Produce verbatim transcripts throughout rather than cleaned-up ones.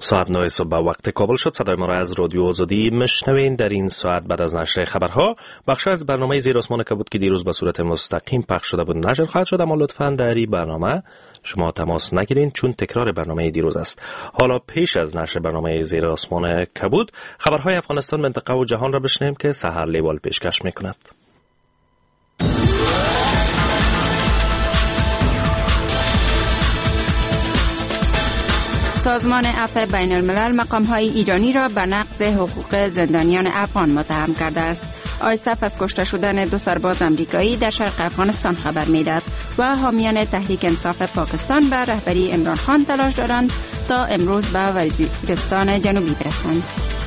ساعت نه صبح به وقت کابل شد. صدای ما را از رادیو آزادی مشنوین. در این ساعت بعد از نشر خبرها بخش از برنامه زیر آسمان کبود که دیروز به صورت مستقیم پخش شده بود نشر خواهد شد، اما لطفاً در این برنامه شما تماس نگیرین چون تکرار برنامه دیروز است. حالا پیش از نشر برنامه زیر آسمان کبود خبرهای افغانستان، منطقه و جهان را بشنویم که سحر لیوال پیشکش میکند. سازمان عفو بین الملل مقام‌های ایرانی را به نقض حقوق زندانیان افغان متهم کرده است. آیسف از کشته شدن دو سرباز آمریکایی در شرق افغانستان خبر می‌دهد و حامیان تحریک انصاف پاکستان به رهبری عمران خان تلاش دارند تا امروز به وزیرستان جنوبی برسند.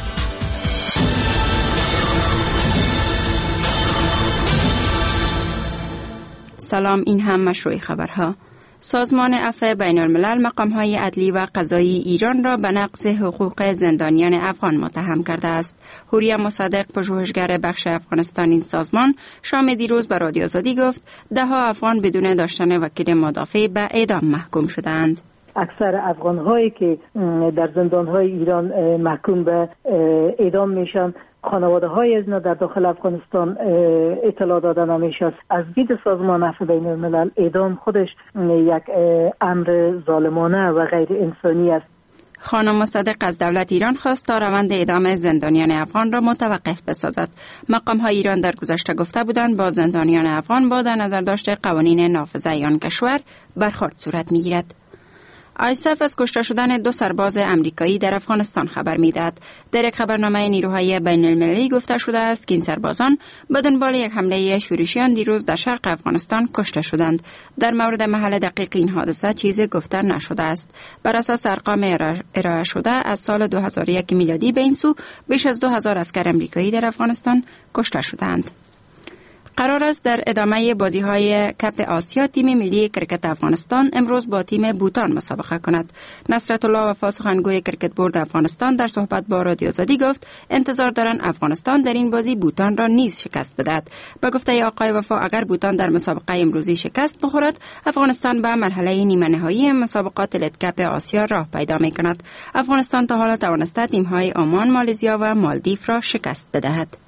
سلام، این هم مشروع خبرها. سازمان عفو بین الملل مقام‌های عدلی و قضایی ایران را به نقض حقوق زندانیان افغان متهم کرده است. حوریه مصدق، پژوهشگر بخش افغانستان این سازمان، شام دیروز به رادیو آزادی گفت ده‌ها افغان بدون داشتن وکیل مدافع به اعدام محکوم شدند. اکثر افغان هایی که در زندان های ایران محکوم به اعدام میشن، خانواده های از اینا در داخل افغانستان اطلاع داده نمیشه. از دید سازمان عفو بین الملل اعدام خودش یک امر ظالمانه و غیر انسانی است. خانم مصدق از دولت ایران خواست تا روند اعدام زندانیان افغان را متوقف بسازد. مقام های ایران در گذشته گفته بودند با زندانیان افغان با در نظر داشته قوانین نافذه آن کشور برخورد صورت میگیرد. آیسف از کشته شدن دو سرباز امریکایی در افغانستان خبر می‌دهد. در یک خبرنامه نیروهای بین المللی گفته شده است که این سربازان به دنبال یک حمله شورشیان دیروز در شرق افغانستان کشته شدند. در مورد محل دقیق این حادثه چیزی گفته نشده است. بر اساس ارقام ارائه شده از سال دو هزار و یک میلادی به این سو بیش از دو هزار عسکر امریکایی در افغانستان کشته شدند. قرار است در ادامه بازی‌های کپ آسیا تیم ملی کرکت افغانستان امروز با تیم بوتان مسابقه کند. نصرت الله وفا، سخنگوی کرکت بورد افغانستان، در صحبت با رادیو آزادی گفت انتظار دارند افغانستان در این بازی بوتان را نیز شکست بدهد. به گفته آقای وفا اگر بوتان در مسابقه امروزی شکست بخورد، افغانستان به مرحله نیمه نهایی مسابقات لیگ کپ آسیا راه پیدا می‌کند. افغانستان تا حالا توانسته تیم‌های عمان، مالزیا و مالدیو را شکست بدهد.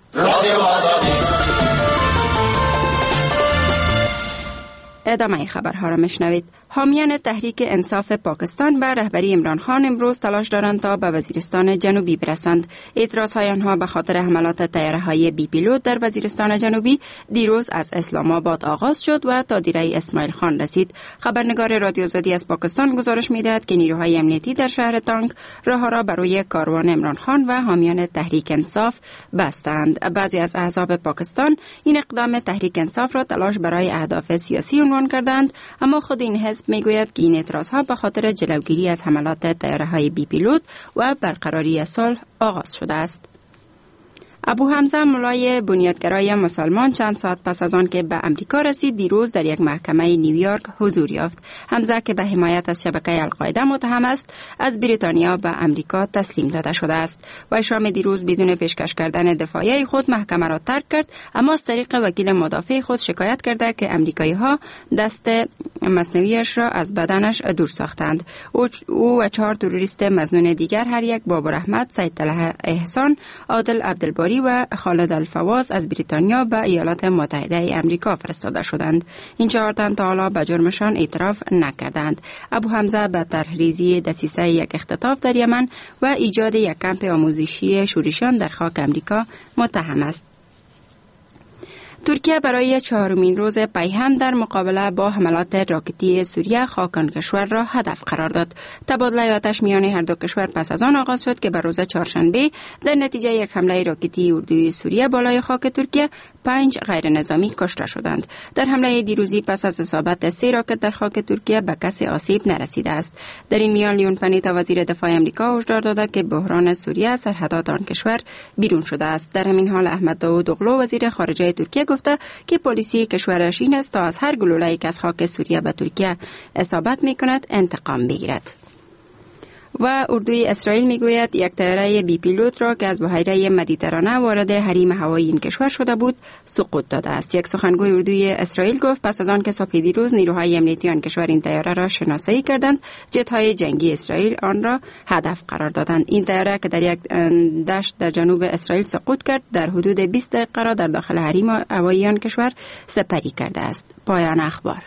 ادامه خبرها را میشنوید. حامیان تحریک انصاف پاکستان به رهبری عمران خان امروز تلاش دارند تا به وزیرستان جنوبی برسند. اعتراضهای آنها به خاطر حملات طیاره‌های بی پیلوت در وزیرستان جنوبی دیروز از اسلام آباد آغاز شد و تا دیره اسماعیل خان رسید. خبرنگار رادیو آزادی از پاکستان گزارش می‌دهد که نیروهای امنیتی در شهر تانک راه را برای کاروان عمران خان و حامیان تحریک انصاف بستند. بعضی از احزاب پاکستان این اقدام تحریک انصاف را تلاش برای اهداف سیاسی عنوان کردند، اما خود این حزب میگوید که این اعتراضها به خاطر جلوگیری از حملات طیاره‌های بی پیلوت و برقراری صلح آغاز شده است. ابو حمزه، مولای بنیادگرای مسلمان، چند ساعت پس از آن که به امریکا رسید دیروز در یک محکمه نیویورک حضور یافت. حمزه که به حمایت از شبکه القاعده متهم است، از بریتانیا به امریکا تسلیم داده شده است. و شام دیروز بدون پیشکش کردن دفاعیه خود محکمه را ترک کرد، اما از طریق وکیل مدافع خود شکایت کرده که امریکایی‌ها دست مصنوعیش را از بدنش دور ساختند. او و چهار تروریست مظنون دیگر، هر یک بابر احمد، سید طلحه احسان، عادل عبدالباری و خالد الفواز، از بریتانیا به ایالات متحده امریکا فرستاده شدند. این چهار تن تا حالا به جرمشان اعتراف نکردند. ابو حمزه به طرحریزی دسیسه یک اختطاف در یمن و ایجاد یک کمپ آموزشی شورشیان در خاک امریکا متهم است. ترکیه برای چهارمین روز پی هم در مقابله با حملات راکتی سوریه خاک آن کشور را هدف قرار داد. تبادله آتش میان هر دو کشور پس از آن آغاز شد که بر روز چهارشنبه در نتیجه یک حمله راکتی اردوی سوریه بالای خاک ترکیه پنج غیر نظامی کشته شدند. در حمله دیروزی پس از اصابت سه راکت در خاک ترکیه به کسی آسیب نرسیده است. در این میان لیون پنیتا، وزیر دفاع آمریکا، هشدار داده که بحران سوریه از سرحدات آن کشور بیرون شده است. در همین حال احمد داوود اوغلو، وزیر خارجه ترکیه، گفته که پلیسی کشورش این است تا از هر گلوله‌ای که از خاک سوریه به ترکیه اصابت می‌کند انتقام بگیرد. و اردوی اسرائیل میگوید یک طیاره بی پیلوت را که از بحیره مدیترانه وارد حریم هوایی این کشور شده بود سقوط داده است. یک سخنگوی اردوی اسرائیل گفت پس از آن که صبح دیروز نیروهای امنیتی آن کشور این طیاره را شناسایی کردند، جت‌های جنگی اسرائیل آن را هدف قرار دادند. این طیاره که در یک دشت در جنوب اسرائیل سقوط کرد، در حدود بیست دقیقه را در داخل حریم هوایی آن کشور سپری کرده است. پایان اخبار.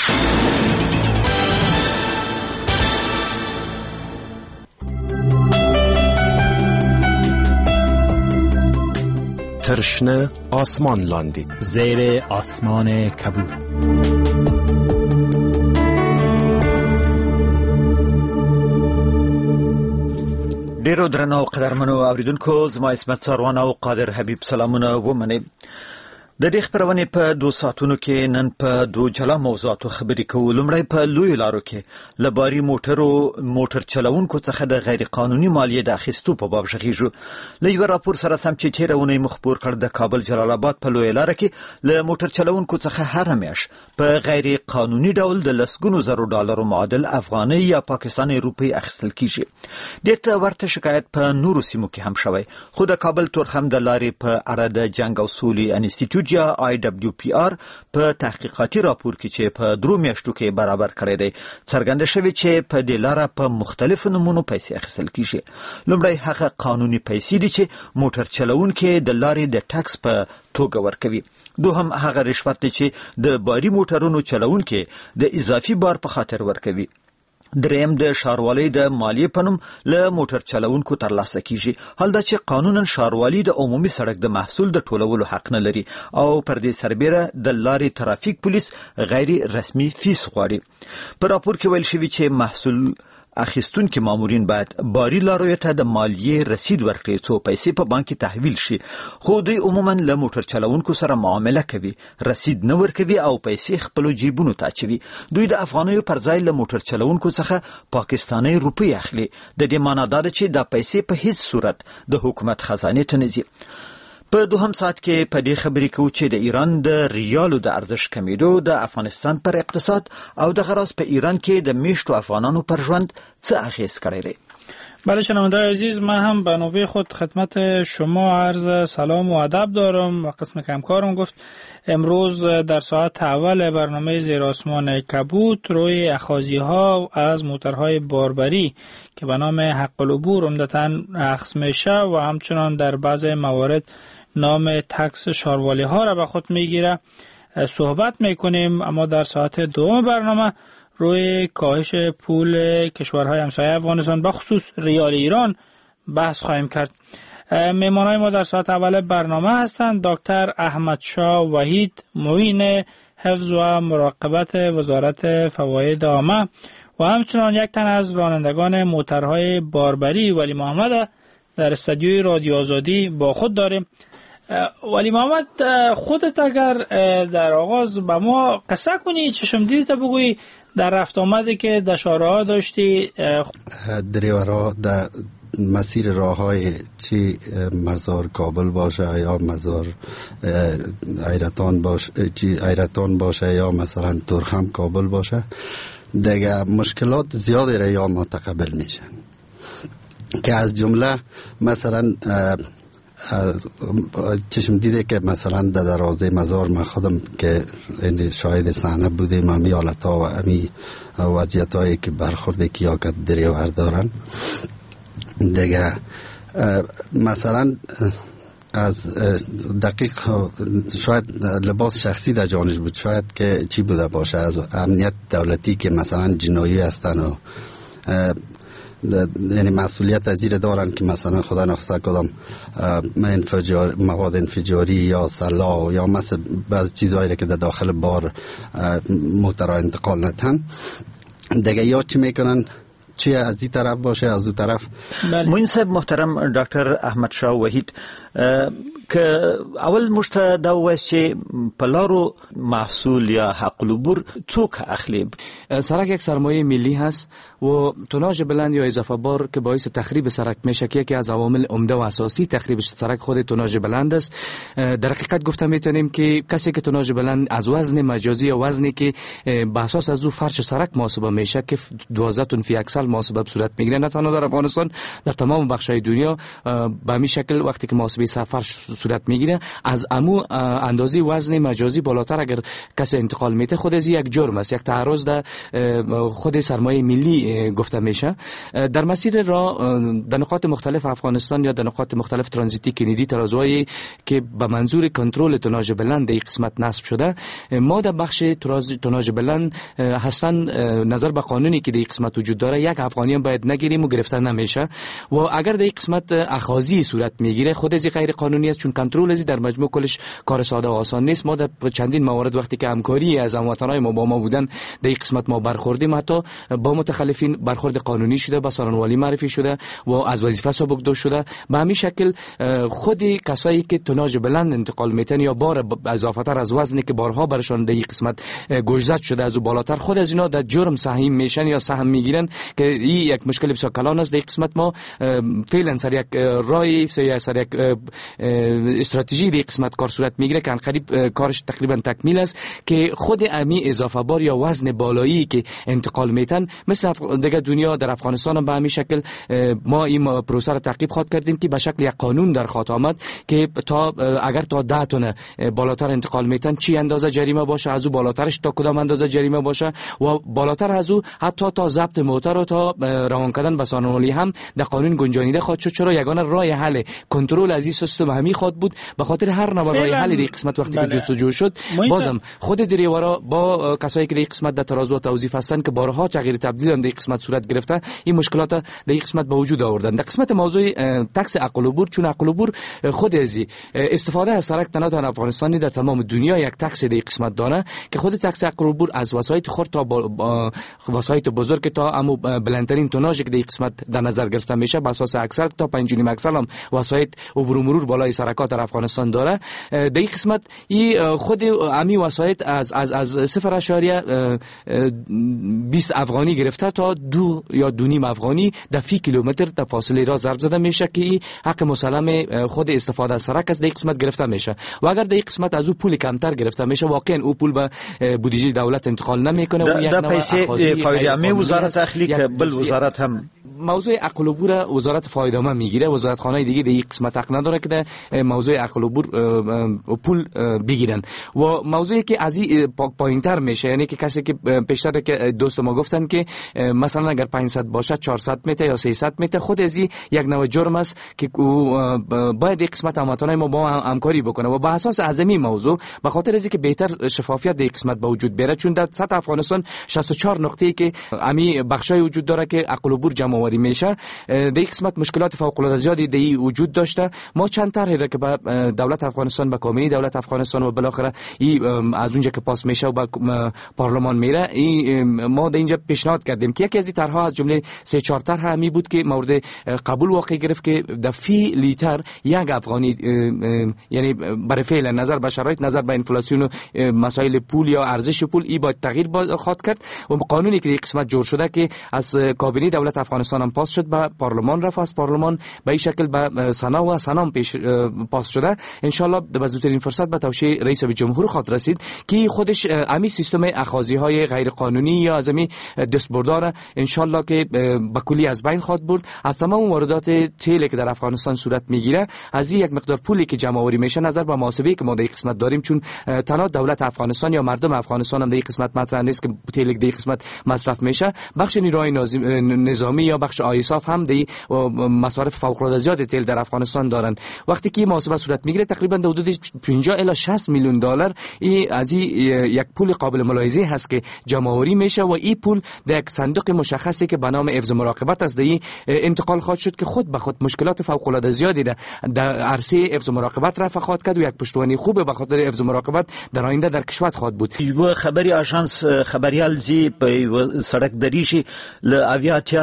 ترشنه آسمان لاندی زیر آسمان کبود. ډیرو درنو قدرمنو اوریدونکو، زما اسمت ساروان او قادر حبیب سلامونه ومنئ. د دې خبرونې په دو ساعتونو کې نن په دو جلا موضوعاتو خبرې کوو. لومړی په لوی لارو کې له باري موټرو موټر چلونکو څخه د غیر قانوني مالیې د اخیستو په باب غږیږو. له یوه راپور سره سم چې تېره اونۍ مو خپور کړ، د کابل جلال آباد په لوی لاره کې له موټر چلونکو څخه هره میاشت په غیر قانوني ډول د لسګونو زرو ډالرو معادل افغانۍ یا پاکستاني روپۍ اخیستل کیږي. دې ته ورته شکایت په نورو سیمو کې هم شوی، خو د کابل تورخم د لارې په اړه د جنګ او سولې انسټیټیوټ یا آی دبلیو پی آر په تحقیقاتي راپور کې چې په درو میاشتو کې برابر کړی دی څرګنده شوی چې په دې لاره په مختلفو نمونو پیسې اخیستل کیږي. لومړی هغه قانوني پیسې دي چې موټر چلونکي د لارې د ټکس په توګه ورکوي. دوهم هغه رشوت دی چې د باري موټرونو چلونکي د اضافي بار په خاطر ورکوي. دریم د ښاروالۍ د مالیې په نوم له موټر چلونکو ترلاسه کیږي. حال دا چې قانونا ښاروالي د عمومي سړک د محصول د ټولولو حق نه لري او پر دې سربیره د لارې ترافیک پولیس غیر رسمي فیس غواړي. په راپور کې ویل شوی چې محصول اخیستونکي مامورین باید باري لارویو ته د مالیې رسید ورکړي څو پیسې په بانک کې تحویل شي، خو دوی عموما له موټر چلونکو سره معامله کوي، رسید نه ورکوي او پیسې خپلو جیبونو ته اچوي. دوی د افغانیو پر ځای له موټر چلونکو څخه پاکستاني روپۍ اخلي. د دې معنا دا ده چې دا پیسې په هیڅ صورت د حکومت خزانې ته نه ځي. په دوهم ساعت کې په دې خبرې کوو چې د ایران د ریالو د ارزښت کمیدو د افغانستان پر اقتصاد او د غراس په ایران کې د میشتو افغانانو پر ژوند څه اغیز کړی دی. بله شنونده‌های عزیز، من هم به نوبه خود خدمت شما عرض سلام و ادب دارم و قسم همکارم گفت امروز در ساعت اول برنامه زیر آسمان کبود روی اخاذی‌ها از موترهای باربری که به نام حق العبور عمدتاً اخذ میشه و همچنان در بعض موارد نام تکس شاروالی ها را به خود میگیره صحبت میکنیم. اما در ساعت دوم برنامه روی کاهش پول کشورهای همسایه افغانستان به خصوص ریال ایران بحث خواهیم کرد. مهمانای ما در ساعت اول برنامه هستند دکتر احمدشاه وحید، معین حفظ و مراقبت وزارت فواید عامه و همچنان یک تن از رانندگان موترهای باربری ولی محمد در استودیوی رادیو آزادی با خود داریم. ولی محمد، خودت اگر در آغاز به ما قصه کنی، چشم دیدت بگویی در رفت آمده که در شارع‌ها داشتی، دریورها در مسیر راه های چی مزار کابل باشه یا مزار ایرتان باشه چی ایرتان باشه یا مثلا تورخم کابل باشه، دیگه مشکلات زیادی را یا متقبل میشن که از جمله مثلا چشم دیده که مثلا در درازه مزار من خودم که شاهد صحنه بودیم، امی حالتا و امی وضعیت هایی که برخورده که یا که دریور دارن دیگه مثلا از دقیق شاید لباس شخصی در جانش بود، شاید که چی بوده باشه از امنیت دولتی که مثلا جنایی هستن و یعنی مسئولیت از زیر دارن که مثلا خدا نخواسته کدام انفجار مواد انفجاری یا سلاح یا مثلا بعض چیزهایی که در داخل بار موتر انتقال ندهن دیگه یا چی میکنن، چی از این طرف باشه از اون طرف. معین صاحب محترم دکتر احمدشاه وحید، که اول مشته دا وایست چې په لارو محصول یا حق العبور څوک اخلي؟ سرک یک سرمایه ملی هست و توناژ بلند یا اضافه بار که باعث تخریب سرک میشه که یکی از عوامل عمده و اساسی تخریب سرک خود توناژ بلند است. در حقیقت گفته میتونیم که کسی که توناژ بلند از وزن مجازی یا وزنی که به اساس از او فرش سرک محاسبه میشه که دوازده تن فی اکسل محاسبه صورت میگیره، نه تنها در افغانستان، در تمام بخش‌های دنیا به همین شکل وقتی که محاسبه سفر صورت میگیره از امو اندازه وزن مجازی بالاتر اگر کسی انتقال میده خود از یک جرم است، یک تعرض در خود سرمایه ملی گفته میشه. در مسیر را در نقاط مختلف افغانستان یا در نقاط مختلف ترانزیتی کندی ترازوهایی که به منظور کنترل توناژ بلند این قسمت نصب شده، ما در بخش توناژ بلند اصلا نظر به قانونی که در این قسمت وجود داره یک افغانی هم باید نگیریم و گرفته نمیشه و اگر در این قسمت اخاذی صورت میگیره خود از غیر قانونی است، چون کنترل از در مجموع کلش کار ساده و آسان نیست. ما در چندین موارد وقتی که همکاری از هموطنان ما با ما بودن در این قسمت ما برخوردیم، حتی با متخلفین برخورد قانونی شده، با سالن‌والی معرفی شده و از وظیفه سبکداشت شده. به همین شکل خود کسایی که توناژ بلند انتقال میتن یا بار اضافه تر از وزنی که بارها برشان در این قسمت گوشزد شده از بالاتر، خود از اینا در جرم سهیم میشن یا سهم میگیرن که این یک مشکل بسیار کلان است. در این قسمت ما فعلا سر یک رای سر یک استراتژی در این قسمت کار صورت میگیره که قریب کارش تقریبا تکمیل است که خود امی اضافه بار یا وزن بالایی که انتقال میتن مثل دیگه دنیا در افغانستان هم به همین شکل ما این پروسه را تعقیب خواهد کردیم که به شکل یک قانون در خواهد آمد که تا اگر تا ده تن بالاتر انتقال میتن چی اندازه جریمه باشه، از او بالاترش تا کدام اندازه جریمه باشه و بالاتر از او حتی تا ضبط موتر و تا روان کردن به سانحه‌ای هم در قانون گنجانیده خواهد شد. چرا یگانه راه حل کنترل از این سیستم همین خواهد بود. به خاطر هر نوع راه حل در قسمت وقتی که جستجو شد بازم خود دریورا با کسایی که در قسمت در ترازو توظیف هستند که بارها تغییر تبدیل در قسمت صورت گرفته، این مشکلات در این قسمت به وجود آوردن. در قسمت موضوع تکس عقل و بور، چون عقل و بور خود ازی استفاده از سرک تنها در افغانستان در تمام دنیا یک تکس در قسمت داره که خود تکس عقل و بور از وسایط خرد تا وسایط بزرگ تا امو بلندترین توناژی که در قسمت در نظر گرفته میشه به اساس اکسل تا پنج و نیم اکسل هم وسایط عبور و مرور بالای سرکات در افغانستان داره. در این قسمت این خود امی وسایط از از از صفر اشاریه بیست افغانی گرفته تا دو یا دو نیم افغانی در فی کیلومتر در فاصله را ضرب زده میشه که حق مسلم خود استفاده از سرک از در قسمت گرفته میشه و اگر در قسمت از او پول کمتر گرفته میشه واقعا او پول به بودجه دولت انتقال نمیکنه و یک نوع پیسه فایده وزارت داخلی که بل وزارت هم موضوع عقل و بور وزارت فایده‌مند میگیره. وزارت خانه دیگه در این قسمت حق نداره که در موضوع عقل و بور پول بگیرن و موضوعی که از این پایینتر میشه، یعنی که کسی که پیشتر که دوست ما گفتن که مثلا اگر پانصد باشه چهارصد متر یا سیصد متر خود از یک نوع جرم است که باید یک قسمت هموطنان ما با همکاری بکنه و به اساس اعظمی موضوع به خاطر از اینکه بهتر شفافیت در قسمت به وجود بیاره، چون در سطح افغانستان شصت و چهار نقطه‌ای که امی بخشای وجود داره که عقل و بور جمع آوری میشه، در این قسمت مشکلات فوق العاده زیادی در این وجود داشته. ما چند طرحی را که به دولت افغانستان، به کابینه دولت افغانستان و بالاخره این از اونجا که پاس میشه و به پارلمان میره، این ما در اینجا پیشنهاد کردیم که یکی از این طرح‌ها از جمله سه چهار طرح همی بود که مورد قبول واقع گرفت که در فی لیتر یک افغانی، یعنی برای فعل نظر به شرایط، نظر به انفلاسیون و مسائل پول یا ارزش پول، این باید تغییر خواهد کرد و قانونی که در قسمت جور شده که از کابینه دولت افغانستان هم پاس شد به پارلمان رفت، از پارلمان به این شکل به سنا و سنا پیش پاس شده. ان شاء الله به زودترین فرصت به توشیح رئیس جمهور خواهد رسید که خودش امی سیستم اخاذی های غیر قانونی یا ازمی دستبردار ان شاء الله که به کلی از بین خواهد برد. از تمام واردات تیل که در افغانستان صورت میگیره، از این یک مقدار پولی که جمع آوری میشه نظر به محاسبه‌ای که ما در این قسمت داریم، چون تنها دولت افغانستان یا مردم افغانستان هم در این قسمت مطرح نیست که تیل در این قسمت مصرف میشه، بخش نیروهای نظامی یا بخش آیساف هم در مصارف فوق العاده زیاد تیل در افغانستان دارن. وقتی که محاسبه صورت میگیره تقریبا در حدود پنجاه الی شصت میلیون دلار این از این یک پول قابل ملاحظه هست که جمع آوری میشه و این پول در یک صندوق مشخصی که به نام حفظ مراقبت است در انتقال خواهد شد که خود به خود مشکلات فوق العاده زیادی در عرصه حفظ مراقبت رفع خواهد کرد و یک پشتوانه خوب به خاطر حفظ مراقبت در آینده در کشور خواهد بود. یو خبری آژانس خبریال زی په سړک دریشي ل اویاتیا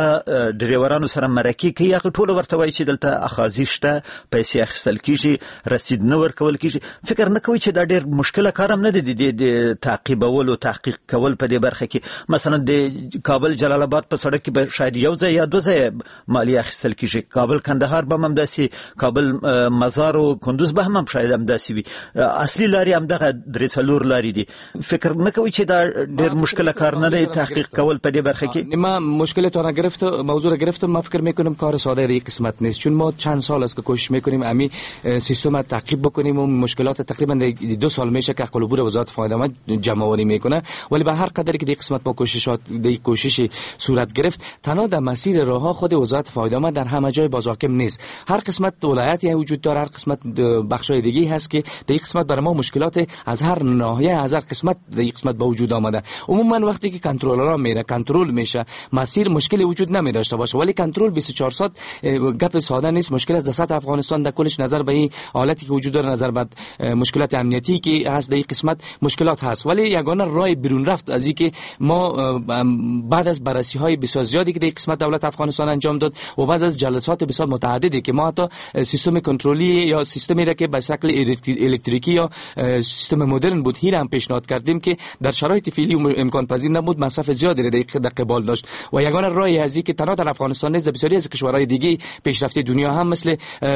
ډریورانو سره مرکه کوي هغه ټول ورته وایي چې دلته اخاذي شته پیسې اخیستل کیږي رسید نه ورکول کیږي فکر نه کوي چې دا ډېر مشکله کار هم نه دی د تعقیبول او تحقیق کول په دې برخه کې مثلا د کابل جلال آباد په سړک کې به شاید یو ځای یا دوه ځای مالیه اخیستل کیږي کابل کندهار به هم داسې کابل مزار او کندوز به هم شاید هم داسې وي اصلي لارې هم دغه درې څلور لارې دي فکر نه کوي چې دا ډېر مشکل کار نه دی تحقیق کول په دې برخه کې ما مشکلات را گرفت موضوع را گرفتم ما فکر میکنم کار ساده در قسمت نیست چون ما چند سال است که کوشش میکنیم امی سیستم تعقیب بکنیم و مشکلات تقریبا دو سال میشه که قلبور وزارت فایده آمد جمع آوری میکنه ولی به هر قدری که در قسمت ما کوششات در کوشش صورت گرفت تنها در مسیر راه خود وزارت فایده آمد در همه جای باز حاکم نیست هر قسمت ولایتی وجود داره هر قسمت بخشای دیگه هست که در قسمت برای ما مشکلات از هر ناحیه از هر قسمت در قسمت به وجود آمده عموما وقتی که کنترلرها میره کنترل میشه مسیر مشکلی وجود نمی داشته باشه ولی کنترل بیست و چهار ساعت گپ ساده نیست مشکل از دست افغانستان در کلش نظر به این حالتی که وجود داره نظر به مشکلات امنیتی که هست در این قسمت مشکلات هست ولی یگانه راه بیرون رفت از اینکه ما بعد از بررسی های بسیار زیادی که در قسمت دولت افغانستان انجام داد و بعد از جلسات بسیار متعددی که ما حتی سیستم کنترلی یا سیستمی را که به شکل الکتریکی یا سیستم مدرن بود هیر هم پیشنهاد کردیم که در شرایط فعلی امکان پذیر نبود مصرف زیادی در قبال داشت و یگانه راهی ازی که تنها در افغانستان نیست در بسیاری از کشورهای دیگه پیشرفته دنیا هم مثل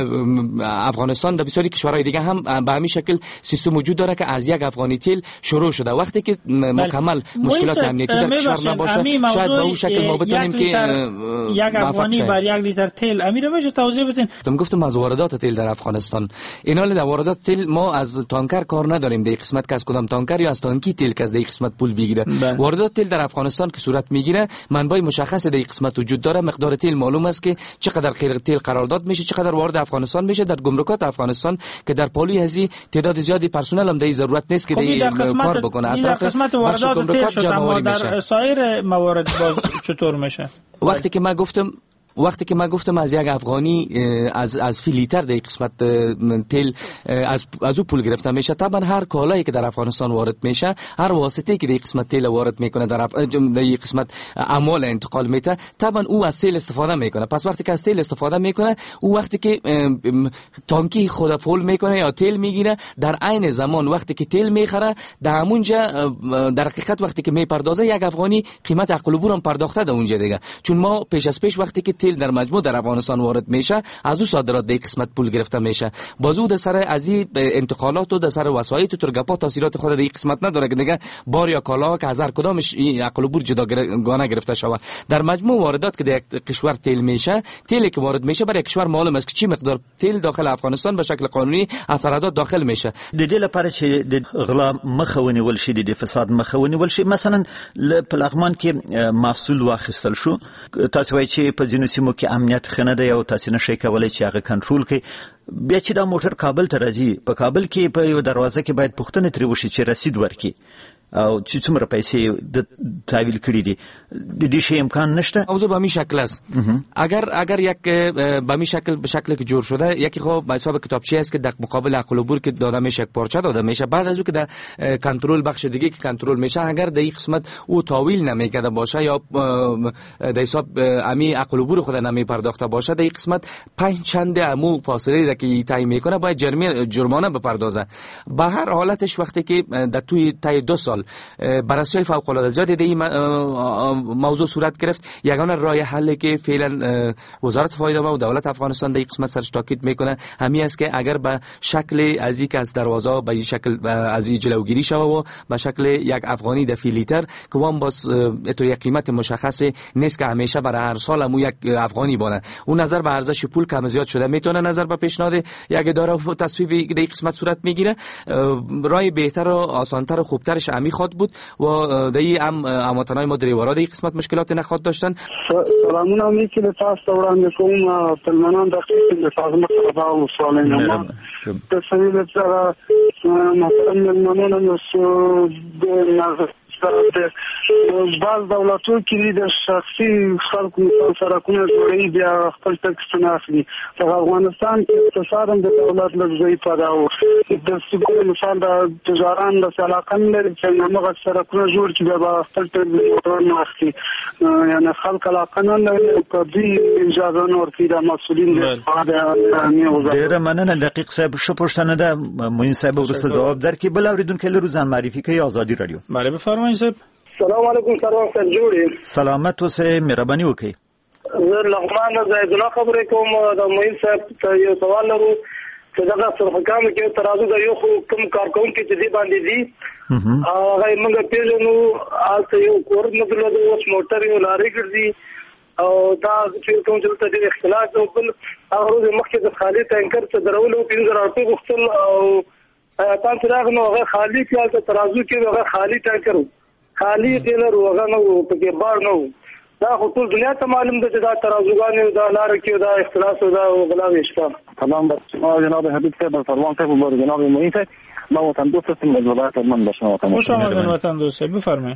افغانستان در بسیاری کشورهای دیگه هم به همین شکل سیستم وجود داره که از یک افغانی تیل شروع شده وقتی که مکمل مشکلات امنیتی در کشور نباشه شاید به اون شکل ما بتونیم که یک افغانی بر یک لیتر تیل امیر میشه توضیح بدین تم گفتم از واردات تیل در افغانستان اینا در واردات تیل ما از تانکر کار نداریم در قسمت که از کدام تانکر یا از تانکی تیل که از در قسمت پول بگیره واردات تیل در افغانستان که صورت میگیره منبع مشخص در قسمت وجود داره مقدار تیل معلوم است که چقدر تیل قرارداد میشه چقدر وارد افغانستان میشه در گمرکات افغانستان که در پالوی هزی تعداد زیادی پرسنل هم در ضرورت نیست که در کار بکنه از در قسمت واردات تیل شد اما در سایر موارد باز چطور میشه وقتی که من گفتم وقتی که من گفتم از یک افغانی از از فی لیتر در قسمت تیل از از او پول گرفته میشه طبعا هر کالایی که در افغانستان وارد میشه هر واسطه‌ای که در قسمت تیل وارد میکنه در در قسمت اموال انتقال میده طبعا او از تیل استفاده میکنه پس وقتی که از تیل استفاده میکنه او وقتی که تانکی خود فول میکنه یا تیل میگیره در عین زمان وقتی که تیل میخره در همونجا در حقیقت وقتی که میپردازه یک افغانی قیمت عقل بور هم پرداخته در اونجا دیگه چون ما پیش از پیش وقتی که تیل در مجموع در افغانستان وارد میشه از او صادرات در قسمت پول گرفته میشه بازو در سر از این انتقالات و در سر وسایط و ترگپا تاثیرات خود در قسمت نداره که دیگه بار یا کالا که از هر کدامش عقل بور جداگانه گرفته شود در مجموع واردات که در کشور تیل میشه تیلی که وارد میشه برای کشور معلوم است که چی مقدار تیل داخل افغانستان به شکل قانونی از سرحدات داخل میشه د دې لپاره چې د غلا مخونی ول شي د فساد مخونی ول شي مثلا په لغمان کې محصول واخیستل شو تاسو وایي چې په ځینو سیمو کې امنیت خنه دی او تاسو نشئ کولای چې هغه کنټرول کړئ بیا چې دا موټر کابل ته راځي په کابل کې په یو دروازه کې باید پوښتنه ترې وشي چې رسید ورکړي او چې څومره پیسې د تحویل کړي دي د دې شی امکان نشته موضوع به می شکل است اگر اگر یک به می شکل به شکلی که جور شده یکی خب به حساب کتابچه است که در مقابل عقل و بور که داده میشه یک پارچه داده میشه بعد از او که در کنترل بخش دیگه که کنترل میشه اگر در این قسمت او تاویل نمیکرده باشه یا در حساب امی عقل و بور خود نمی پرداخته باشه در این قسمت پنج چند امو فاصله را که تعیین میکنه باید جرمه جرمانه بپردازه به هر حالتش وقتی که در توی طی دو سال بررسی فوق العاده زیادی در این موضوع صورت گرفت یگانه راه حلی که فعلا وزارت فایده و دولت افغانستان در این قسمت سرش تاکید میکنه همین است که اگر به شکل از یک از دروازه به این شکل از این جلوگیری شود و به شکل یک افغانی در فی لیتر که وام باز اتو یک قیمت مشخصی نیست که همیشه برای هر سال همون یک افغانی بانه اون نظر به ارزش پول کم زیاد شده میتونه نظر به پیشنهاد یک اداره و تصویب در این قسمت صورت میگیره راه بهتر و آسانتر و خوبترش امی خواهد بود و در این هم امواتنای ما دریوارا در این قسمت مشکلات نخواهد داشتن سلامونه می که به تاسو وړاندې کوم تلمنان د خپل فاطمه صدا او سوالونه ما تصویر سره محترم ملمنون نو د نظر بعض دولتو کې د شخصي خلکو سرکونه جوړوي بیا خپل ټکس نه اخلي. په افغانستان کې اقتصاد هم د دولت لږ پیدا و. د سګو مثال د تجاران د علاقه لري چې موږ سرکونه جوړ چې بیا خپل ټکس نه اخلي. یعنی خلک علاقه نه لري په دې اجازه نه ورکړي د مسؤلین د استفاده. ډیره مننه دقیق صاحب. شو پوښتنه ده موین صاحب ورسته جواب درکړي. بل اوریدونکو لرو ځان معرفي کوي. آزادی رادیو. بله بفرمایید صاحب. سلام علیکم سلام سر جوړي. سلامت اوسه مهرباني وکړئ. زه لغمان زید الله خبرې کوم. د موین صاحب ته یو سوال لرو چې دغه سرحکام کې ترازو د یو کوم کارکونکو چې دی باندې دي هغه موږ پیژنو آلته یو کور مطلب د اوس موټر یو لاري ګرځي او دا چې کوم چې د اختلاف او بل هغه مخکې د خالي ټانکر څخه درولو پینځه راټو غوښتل او تاسو راغنو هغه خالی پیاله ترازو کې هغه خالی ټانکر خالی ټیلر هغه نو پکې بار نو دا ټول دنیا ته معلوم ده چې دا ترازوګان دا لار کې دا اختلاف دا غلاوي شته. سلام جناب حبیب صاحب فروان صاحب و جناب معین صاحب ما وطن دوست هستم از ولایت من به شما تمام. خوش آمدید وطن دوست. بفرمایید.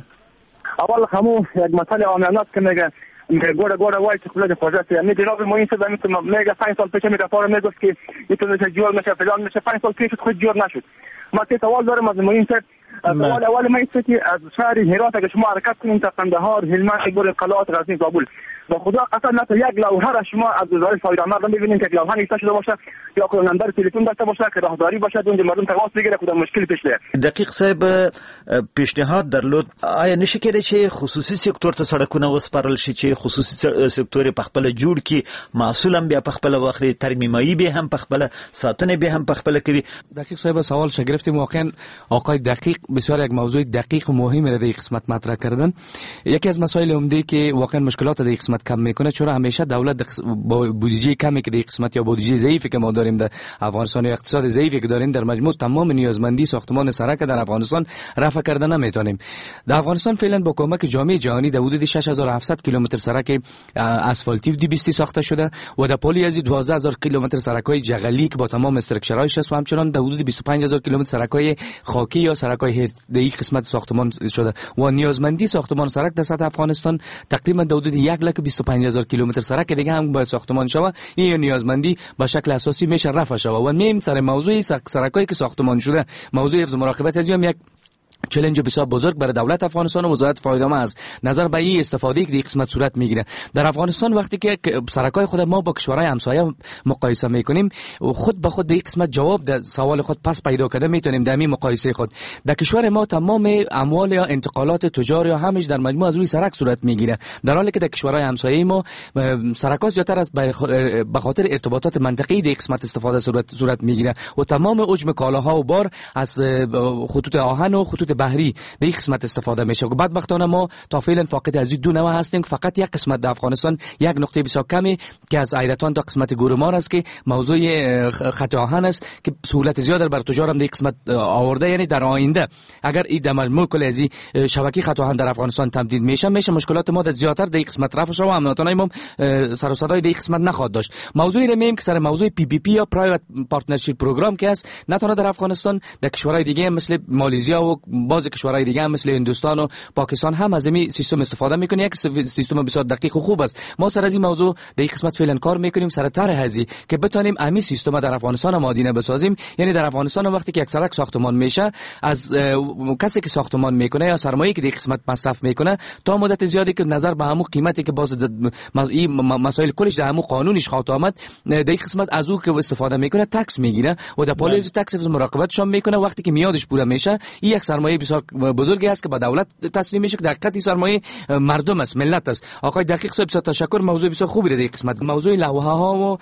اول همو یک مسئله عامیانات که میگه میگه گوره گوره وای که خلاص فاجعه یعنی جناب معین صاحب میتونه میگه پنج سال پیش میره فارم میگفت که میتونه جور میشه فلان میشه. پنج سال پیش خود جور نشد. ما تی سوال دارم از معین صاحب. سوال اول ما است که از شهر هرات اگه شما حرکت کنید تا قندهار هلمند بر قلات غزنی کابل با خدا قسم نت یک لوحه را شما از وزارت فایر مردم ببینید که لوحه نیسته شده باشه یا کدام نمبر تلفن داشته باشه که راهداری باشه اونجا مردم تماس بگیره کدام مشکل پیش بیاد. دقیق صاحب پیشنهاد درلود آیا نشه کېدای چې خصوصي سکتور ته سړکونه وسپارل شي چې خصوصي سکتور په خپل جوړ کی مسؤل هم بیا په خپل واخلي ترمیمایی به هم په خپل ساتنه به هم په خپل کوي. دقیق صاحب سوال شگرفتیم واقعا آقای دقیق بسیار یک موضوع دقیق و مهم را در قسمت مطرح کردن. یکی از مسائل عمده که واقعا مشکلات در قسمت کم میکنه چرا همیشه دولت با بودجه کمی که در قسمت یا بودجه ضعیفی که ما داریم در افغانستان یا اقتصاد ضعیفی که داریم در مجموع تمام نیازمندی ساختمان سرک در افغانستان رفع کرده نمیتونیم. در افغانستان فعلا با کمک جامعه جهانی در حدود شش هزار و هفتصد کیلومتر سرک اسفالتی و دیبستی ساخته شده و در پلی از دوازده هزار کیلومتر سرک‌های جغلی که با تمام استراکچرهایش است و همچنان در حدود بیست و پنج هزار کیلومتر سرک‌های خاکی یا سرک‌های در این قسمت ساختمان شده و نیازمندی ساختمان سرک در سطح افغانستان تقریبا در حدود یک لک بیست و پنج هزار کیلومتر سرک دیگه هم باید ساختمان شود. این نیازمندی به شکل اساسی میشه رفع شود و میم سر موضوع سرکایی که ساختمان شده موضوع حفظ مراقبت از یک چالش بسیار بزرگ برای دولت افغانستان و وزارت فایده‌مند است. نظر به این استفاده که در قسمت صورت میگیره در افغانستان وقتی که سرکای خود ما با کشورهای همسایه مقایسه میکنیم خود به خود در قسمت جواب در سوال خود پس پیدا کرده میتونیم در این مقایسه خود در کشور ما تمام اموال یا انتقالات تجاری یا همش در مجموع از روی سرک صورت میگیره در حالی که در کشورهای همسایه ما سرک‌ها زیاتر از به خاطر ارتباطات منطقه‌ای در قسمت استفاده صورت صورت میگیره و تمام حجم کالاها و بار از خطوط آهن و خطوط بحری در این قسمت استفاده میشه. بدبختانه ما تا فعلا فاقد از این دو نوع هستیم. فقط یک قسمت در افغانستان یک نقطه بسیار کمی که از ایرتان تا قسمت گورمار است که موضوع خط آهن است که سهولت زیاد بر تجار هم در قسمت آورده. یعنی در آینده اگر این در مجموع کل از شبکه خط آهن در افغانستان تمدید میشه میشه مشکلات ما در زیاتر در این قسمت رفع شود و امنیت‌های ما سر و صدای در این قسمت نخواهد داشت. موضوعی را میگیم که سر موضوع پی پی پی یا پرایوت پارتنرشیپ پروگرام که است نه تنها در افغانستان در کشورهای دیگه مثل مالزی و بعضی کشورهای دیگه هم مثل هندوستان و پاکستان هم از این سیستم استفاده میکنه. یک سیستم بسیار دقیق و خوب است. ما سر از این موضوع در این قسمت فعلا کار میکنیم سر طرح هزی که بتونیم امی سیستم در افغانستان مادینه بسازیم. یعنی در افغانستان وقتی که یک سرک ساختمان میشه از کسی که ساختمان میکنه یا سرمایه‌ای که در قسمت مصرف میکنه تا مدت زیادی که نظر به همون قیمتی که باز این مسائل کلش در همون قانونش خاط آمد در این قسمت از او که استفاده میکنه تکس میگیره و در پالیز تکس مراقبتش هم میکنه. وقتی که میادش پوره میشه این یک سرمایه بسیار بزرگی است که به دولت تسلیم میشه که در حقیقت سرمایه مردم است، ملت است. آقای دقیق صاحب بسیار تشکر. موضوع بسیار خوبی در این قسمت موضوع لوحه ها و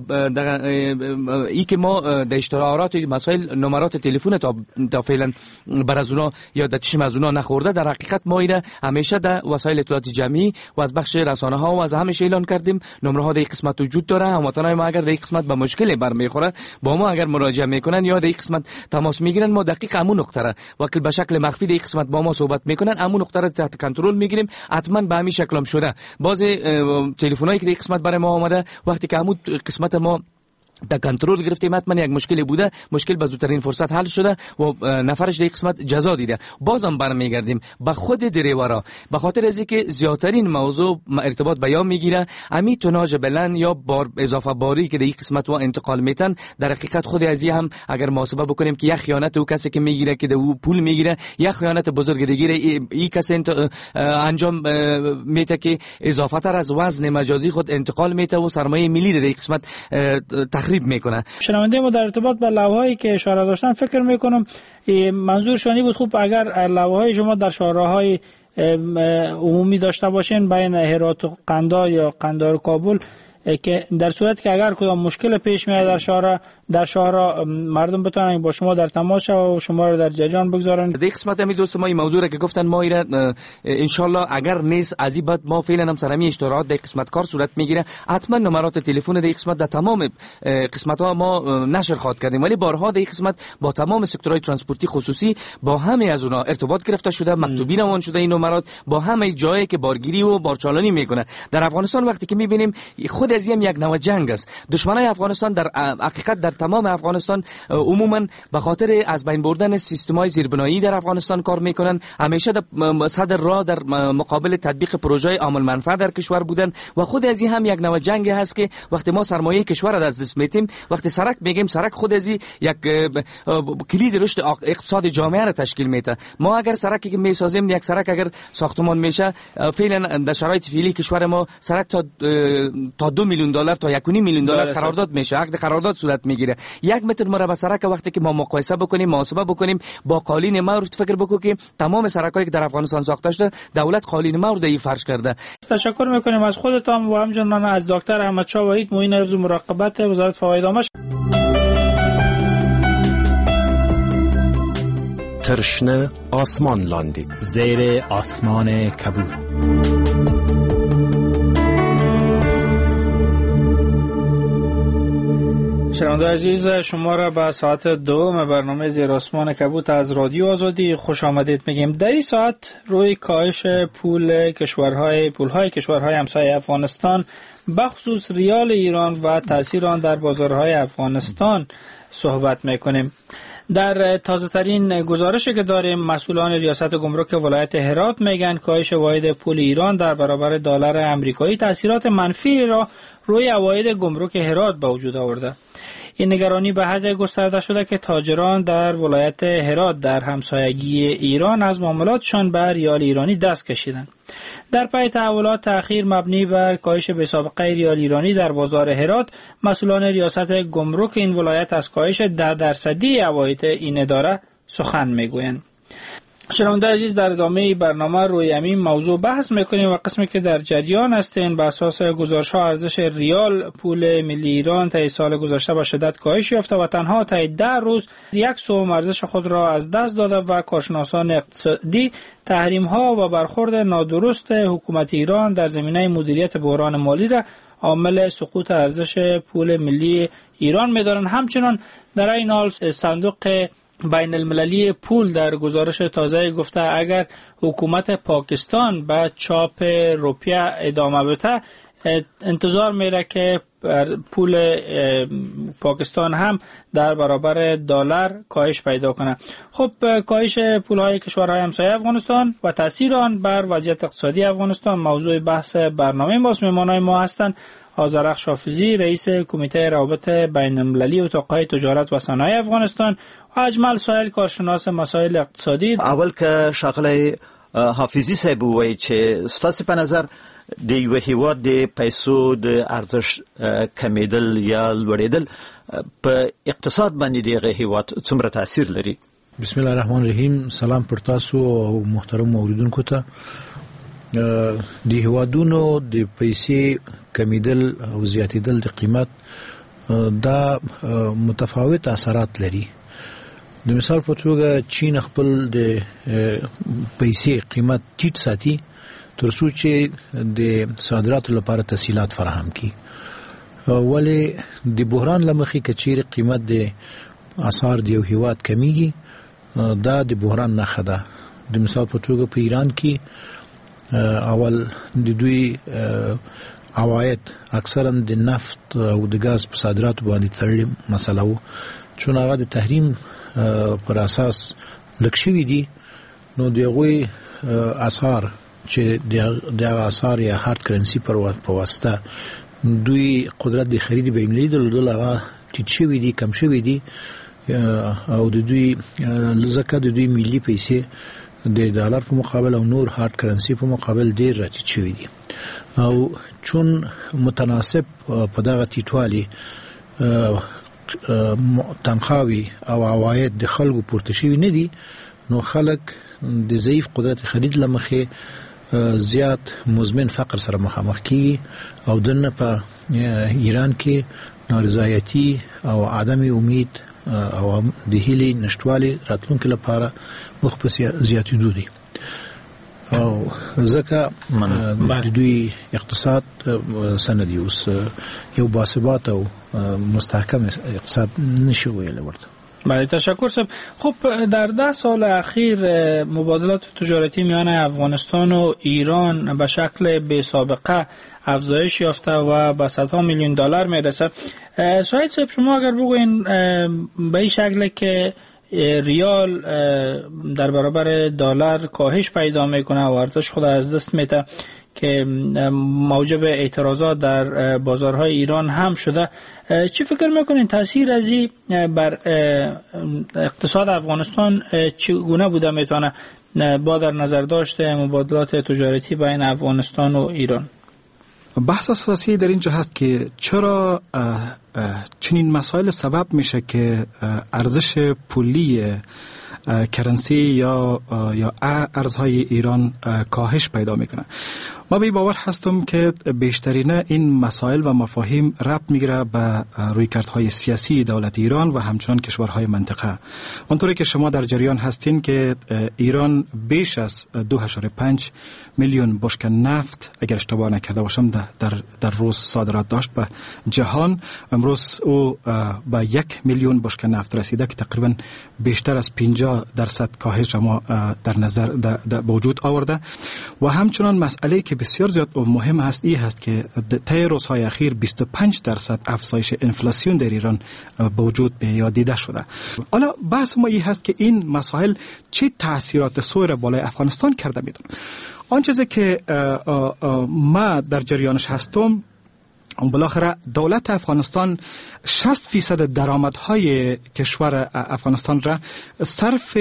ای که ما در اشتراعات مسائل نمرات تلفن تا تا فعلا بر از اونا یا در چشم از اونا نخورده. در حقیقت ما اینا همیشه در وسایل اطلاعات جمعی و از بخش رسانه ها و از همیشه اعلان کردیم. نمره ها در این قسمت وجود داره. هموطنان ما اگر در این قسمت به مشکل برمیخوره با ما اگر مراجعه میکنن یا در این قسمت تماس میگیرن ما دقیق همون نقطه را وکیل به شکل مخفی در این قسمت با ما صحبت میکنن همون نقطه را تحت کنترل میگیریم. حتما به همین شکل هم شده. باز تلفنایی که در این قسمت برای ما اومده وقتی که همون قسمت ما در کنترل گرفتیم. حتما یک مشکلی بوده، مشکل به زودترین فرصت حل شده و نفرش در قسمت جزا دیده. بازم برمیگردیم به خود دریورا، به خاطر از اینکه زیادترین موضوع ارتباط بیان میگیره امی توناژ بلند یا بار اضافه باری که در این قسمت و انتقال میتن. در حقیقت خود از هم اگر محاسبه بکنیم که یک خیانت او کسی که میگیره که او پول میگیره، یک خیانت بزرگ دیگه این کسی انجام میته که اضافه تر از وزن مجازی خود انتقال میته و سرمایه ملی در این قسمت تخریب میکنه. شنونده ما در ارتباط با لوحه‌ای که اشاره داشتن فکر میکنم منظور شانی بود. خوب اگر لوحه‌های شما در شهرهای عمومی داشته باشین بین هرات و قندار یا قندار و کابل، که در صورت که اگر کدام مشکل پیش میاد در شهر در شهر مردم بتونن با شما در تماس و شما رو در جریان بگذارن. در قسمت می دوست ما این موضوع را که گفتن ما ایره ان شاء الله اگر نیست از این بعد ما فعلا هم سرمی اشتراحات در قسمت کار صورت میگیره. حتما نمرات تلفن در قسمت در تمام قسمت ها ما نشر خواهد کردیم، ولی بارها در قسمت با تمام سکتورهای ترانسپورتی خصوصی با همه از اونها ارتباط گرفته شده، مکتوبی روان شده این نمرات با همه جایی که بارگیری و بارچالانی میکنه. در افغانستان وقتی که میبینیم خود از این یک نوع جنگ است. دشمنای افغانستان در حقیقت در تمام افغانستان عموما به خاطر از بین بردن سیستم‌های زیربنایی در افغانستان کار میکنن. همیشه در صدر راه در مقابل تطبیق پروژه عامل منفعه در کشور بودن و خود از این هم یک نوع جنگ هست که وقتی ما سرمایه کشور را از دست میتیم، وقتی سرک میگیم سرک خود از یک کلید رشد اقتصاد جامعه را تشکیل میده. ما اگر سرکی که میسازیم یک سرک اگر ساختمان میشه، فعلا در شرایط فعلی کشور ما سرک تا تا دو میلیون دلار تا یک و نیم میلیون دلار قرارداد میشه، عقد قرارداد صورت میگیره. یک متر مربع سرک وقتی که ما مقایسه بکنیم، محاسبه بکنیم با قالین مور، فکر بکو که تمام سرکایی که در افغانستان ساخته شده دولت قالین مور دی فرش کرده. تشکر میکنیم از خودتان و همچنین از دکتر احمد شاه وحید، معین حفظ و مراقبت وزارت فواید عامه. ترشنه آسمان لاندی، زیر آسمان کبود. شنونده عزیز، شما را به ساعت دوم برنامه زیر آسمان کبوت از رادیو آزادی خوش آمدید میگیم. در این ساعت روی کاهش پول کشورهای پولهای کشورهای همسایه افغانستان بخصوص ریال ایران و تاثیر آن در بازارهای افغانستان صحبت میکنیم. در تازه ترین گزارشی که داریم، مسئولان ریاست گمرک ولایت هرات میگن کاهش واحد پول ایران در برابر دلار آمریکایی تاثیرات منفی را روی عواید گمرک هرات به وجود آورده. این نگرانی به حد گسترده شده که تاجران در ولایت هرات در همسایگی ایران از معاملاتشان به ریال ایرانی دست کشیدند. در پی تحولات تأخیر مبنی بر کاهش بی‌سابقه ریال ایرانی در بازار هرات، مسئولان ریاست گمرک این ولایت از کاهش ده درصدی عواید این اداره سخن میگویند. شنونده عزیز، در ادامه برنامه روی همین موضوع بحث میکنیم و قسمی که در جریان هستین بر اساس گزارش‌ها ارزش ریال پول ملی ایران طی سال گذشته به شدت کاهش یافته و تنها طی ده روز یک سوم ارزش خود را از دست داده و کارشناسان اقتصادی تحریم‌ها و برخورد نادرست حکومت ایران در زمینه مدیریت بحران مالی را عامل سقوط ارزش پول ملی ایران می‌دانند. همچنین در این حال صندوق بین المللی پول در گزارش تازه گفته اگر حکومت پاکستان به چاپ روپیه ادامه بده، انتظار میره که پول پاکستان هم در برابر دلار کاهش پیدا کنه. خب کاهش پولهای کشورهای همسایه افغانستان و تاثیر آن بر وضعیت اقتصادی افغانستان موضوع بحث برنامه ماست. مهمانان ما هستند آذرخش حافظی، رئیس کمیته روابط بین المللی اتاقهای تجارت و صنایع افغانستان و اجمل سایل، کارشناس مسائل اقتصادی. اول که شغله حافظی صاحب وایي چې ستاسو په نظر د یو هیواد د پیسو د ارزش کمیدل یا لوړیدل په اقتصاد باندې دغه هیواد څومره تاثیر لري؟ بسم الله الرحمن الرحیم. سلام پر تاسو او محترم اوریدونکو ته. د هیوادونو د پیسې کمیدل او زیاتیدل د قیمت دا متفاوت اثرات لري. د مثال په توګه چین خپل د پیسې قیمت ټیټ ساتي ترڅو چې د صادراتو لپاره تسهیلات فراهم کړي، ولی د بحران لمخې کچیر قیمت د اسعار د یو هیواد کمیږي، دا د بحران نښه ده. د مثال په توګه په ایران کې اول د دوی عواید اکثرا د نفت او د غاز په صادراتو باندې تړلې مسله وو، چون هغه د تحریم پر اساس لکشوي دي، نو دغه اسعار چې د اسعار یا هارد کرنسي پر واسطه دوی قدرت د خرید به ملي د لغه چې شوي دي کم شوي دي، او د دوی لزکه د دوی ملي پیسې د ډالر په مقابل او نور هارد کرنسي په مقابل ډیر راټیټ شوي دي، او چون متناسب په دغه ټیټوالي تنخواوي او عواید د خلکو پورته شوي نه دي، نو خلک د ضعیف قدرت خرید لمخې زیات مزمن فقر سره مخامخ کیږي، او دنه په ایران کې نارضایتي او عدم امید او د هیلې نشټوالي راتلونکو لپاره مخ په زیاتېدو دي، او ځکه د دوی اقتصاد سندي اوس یو باثبات او مستحکم اقتصاد نشي ویل ورته. بله تشکر صاحب. خب در ده سال اخیر مبادلات تجارتی میان افغانستان و ایران به شکل بی سابقه افزایش یافته و به صدها میلیون دلار میرسه. شاید صاحب شما اگر بگوین به این شکل که ریال در برابر دلار کاهش پیدا میکنه و ارزش خود از دست میده که موجب اعتراضات در بازارهای ایران هم شده، چی فکر میکنین تاثیر از این بر اقتصاد افغانستان چگونه بوده میتونه با در نظر داشته مبادلات تجارتی بین افغانستان و ایران؟ بحث اساسی در اینجا هست که چرا چنین مسائل سبب میشه که ارزش پولی کرنسی یا یا ارزهای ایران کاهش پیدا میکنه. ما به باور هستم که بیشترین این مسائل و مفاهیم ربط میگیره به رویکردهای سیاسی دولت ایران و همچنان کشورهای منطقه. اونطوری که شما در جریان هستین که ایران بیش از دو و پنج میلیون بشکه نفت اگر اشتباه نکرده باشم در در روز صادرات داشت به جهان، امروز او به یک میلیون بشکه نفت رسیده که تقریبا بیشتر از پنجاه درصد کاهش ما در نظر در وجود آورده. و همچنان مسئله که بسیار زیاد مهم است این هست که طی روزهای اخیر بیست و پنج درصد افزایش انفلاسیون در ایران به وجود یا دیده شده. حالا بحث ما این هست که این مسائل چه تاثیرات سوی بالای افغانستان کرده میدونه. آن چیزی که ما در جریانش هستم، بالاخره دولت افغانستان شصت فیصد درآمدهای کشور افغانستان را صرف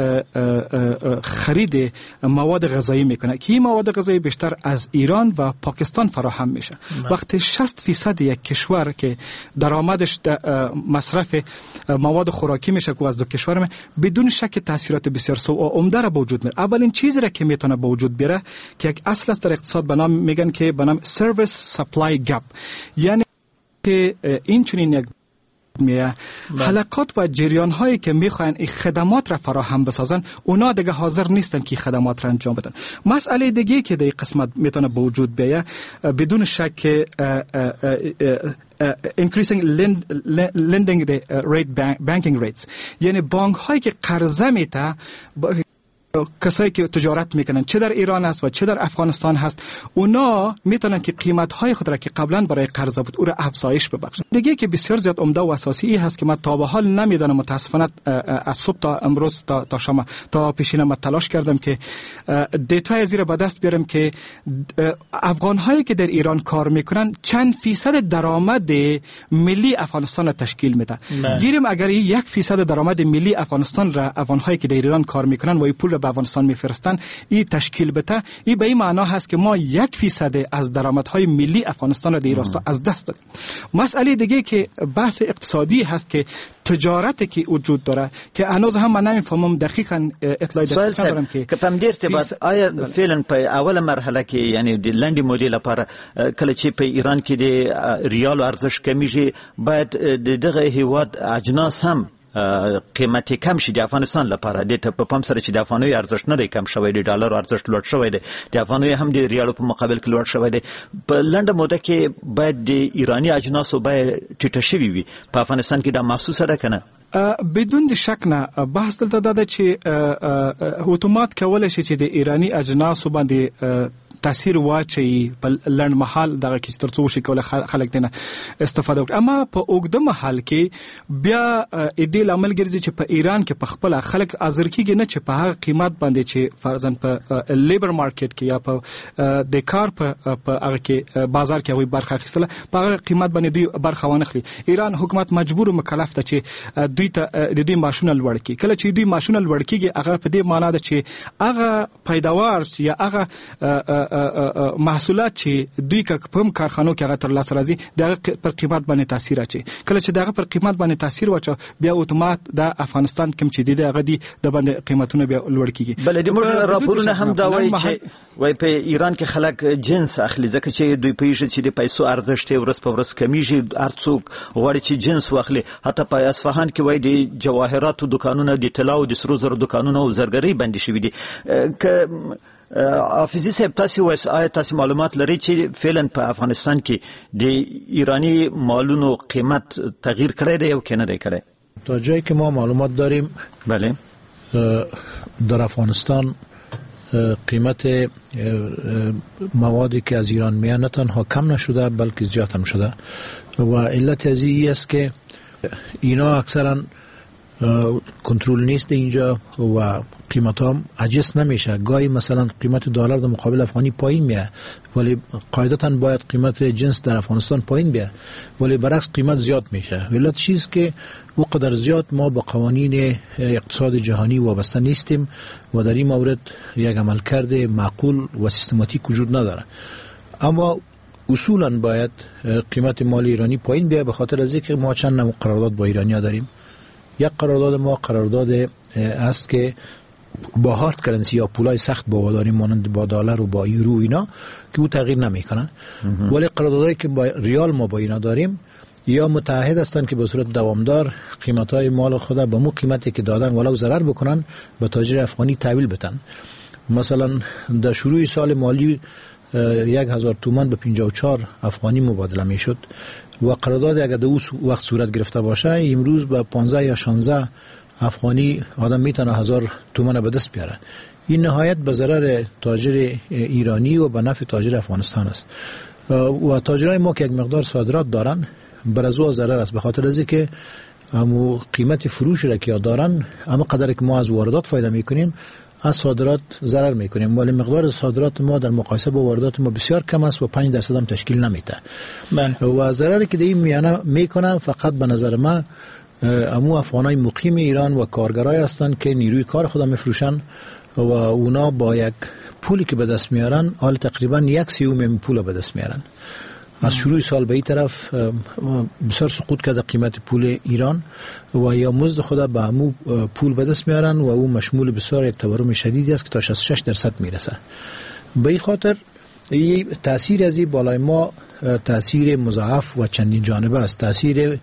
خرید مواد غذایی میکنه که این مواد غذایی بیشتر از ایران و پاکستان فراهم میشه. وقتی شصت فیصد یک کشور که درآمدش مصرف مواد خوراکی میشه که از دو کشور می، بدون شک تاثیرات بسیار سو و عمده را به وجود میاره. اولین چیزی را که میتونه به وجود بیاره که یک اصل است در اقتصاد به نام میگن که به نام سرویس سپلای گپ، یعنی که این چنین یک میه حلقات و جریان هایی که میخواین این خدمات را فراهم بسازن اونا دیگه حاضر نیستن که خدمات را انجام بدن. مسئله دیگه که در قسمت میتونه به وجود بیایه بدون شک increasing lending the rate banking rates، یعنی بانک هایی که قرضه میته کسایی که تجارت میکنن چه در ایران است و چه در افغانستان هست، اونا میتونن که قیمت های خود را که قبلا برای قرضه بود او را افزایش ببخشن. دیگه که بسیار زیاد عمده و اساسی ای هست که من تا به حال نمیدونم، متاسفانه از صبح تا امروز تا تا شام تا پیشین ما تلاش کردم که دیتا زیر به دست بیارم که افغان هایی که در ایران کار میکنن چند فیصد درآمد ملی افغانستان را تشکیل میده. گیریم اگر یک فیصد درآمد ملی افغانستان را افغان هایی که در ایران کار میکنن و این پول را به افغانستان میفرستن این تشکیل بده، این به این معنا هست که ما یک فیصد از درآمدهای ملی افغانستان را در این راستا از دست دادیم. مسئله دیگه که بحث اقتصادی هست که تجارتی که وجود داره که هنوز هم من نمیفهمم دقیقاً اطلاع دقیق ندارم که په دې ارتباط آیا فعلا په اوله مرحله کې یعنی د لنډي مودې لپاره کله چې په ایران کې د ریال ارزش کمیږي باید دغه هیواد اجناس هم قیمتي کم شي د افغانستان لپاره. د په پام سره چې د افغاني ارزښت نه دی کم شوی، د ډالر ارزښت لوړ شوی دی، د افغاني هم د ریالو په مقابل کې لوړ شوی دی. په لنډه موده کې باید د ایرانی اجناسو باید ټیټه شوي وي. په افغانستان کې دا محسوسه ده کنه؟ بدون د شک نه بحث دلته دا ده چې اتومات کولای شي چې د ایرانی اجناسو باندې تاثیر واچي په لړن محل دغه کې ترڅو شي کول خلک دینه استفاده وکړي. اما په اوږده محل کې بیا دې لامل ګرځي چې په ایران کې په خپل خلک حاضر کیږي نه چې په هغه قیمت باندې چې فرضاً په لیبر مارکیټ کې یا په د کار په هغه کې بازار کې وي برخه اخیستله په هغه قیمت باندې دوی برخه ونخلي. ایران حکومت مجبور مکلف ده چې دوی ته د دې ماشونه لوړ کړي. کله چې دوی ماشونه لوړ کیږي هغه په دې معنی ده چې هغه پیداوار یا هغه محصولات چې دوی کوم کارخانو کې هغه تر لاسه راځي دغه پر قیمت باندې تاثیر اچي. کله چې دغه پر قیمت باندې تاثیر واچو بیا اتومات د افغانستان کوم چې دی هغه دی د باندې قیمتونه بیا لوړ کیږي. بل د موږ راپورونه هم دا وایي چې وای په ایران کې خلک جنس اخلي ځکه چې دوی پیښه چې د پیسو ارزښت ورځ په ورځ کمیږي. هرڅوک غواړي چې جنس واخلي. حتی په اصفهان کې وای د جواهراتو دکانونه د طلا او د سرو زرو دکانونه او زرګرۍ بندي شوي دي. که حافظي صاحب تاسو وایي آیا تاسو معلومات لرئ چې فعلا په افغانستان کې د ایرانی مالونو قیمت تغییر کړی دی او کنه دی کړی؟ تا جایی که ما معلومات داریم بله در افغانستان قیمت موادی که از ایران میاد نه تنها کم نشده بلکه زیاد هم شده و علت از این است که اینا اکثرا کنترل نیست اینجا و قیمت هم عجز نمیشه. گاهی مثلا قیمت دلار در مقابل افغانی پایین میاد ولی قاعدتا باید قیمت جنس در افغانستان پایین بیاد ولی برعکس قیمت زیاد میشه. علت چیز که او قدر زیاد ما با قوانین اقتصاد جهانی وابسته نیستیم و در این مورد یک عملکرد معقول و سیستماتیک وجود نداره. اما اصولا باید قیمت مال ایرانی پایین بیاد به خاطر از اینکه ما چند نوع قرارداد با ایرانی‌ها داریم. یک قرارداد ما قرارداد است که با هارد کرنسی یا پولای سخت با واداری مانند با دلار و با یورو اینا که او تغییر نمیکنه ولی قراردادایی که با ریال ما با اینا داریم یا متعهد هستند که به صورت دوامدار قیمتای مال خود به مو قیمتی که دادن ولو ضرر بکنن به تاجر افغانی تحویل بدن. مثلا در شروع سال مالی یک هزار تومان به پنجاه و چهار افغانی مبادله میشد و قرارداد اگر در اون وقت صورت گرفته باشه امروز به پانزده یا شانزده افغانی آدم میتونه هزار تومان به دست بیاره. این نهایت به ضرر تاجر ایرانی و به نفع تاجر افغانستان است و تاجرای ما که یک مقدار صادرات دارن بر از او ضرر است به خاطر از اینکه همو قیمت فروش را که دارن اما قدری که ما از واردات فایده میکنیم از صادرات ضرر میکنیم ولی مقدار صادرات ما در مقایسه با واردات ما بسیار کم است و پنج درصد هم تشکیل نمیده و ضرری که این میانه میکنن فقط به نظر من امو افغانای مقیم ایران و کارگرای هستند که نیروی کار خود میفروشن و اونا با یک پولی که به دست میارن حال تقریبا یک سیوم پول به دست میارن. از شروع سال به این طرف بسیار سقوط کرده قیمت پول ایران و یا مزد خود به همو پول به دست میارن و او مشمول بسیار یک تورم شدیدی است که تا شصت و شش درصد میرسه. به این خاطر این تاثیر از این بالای ما تاثیر مضاعف و چندین جانبه است. تاثیر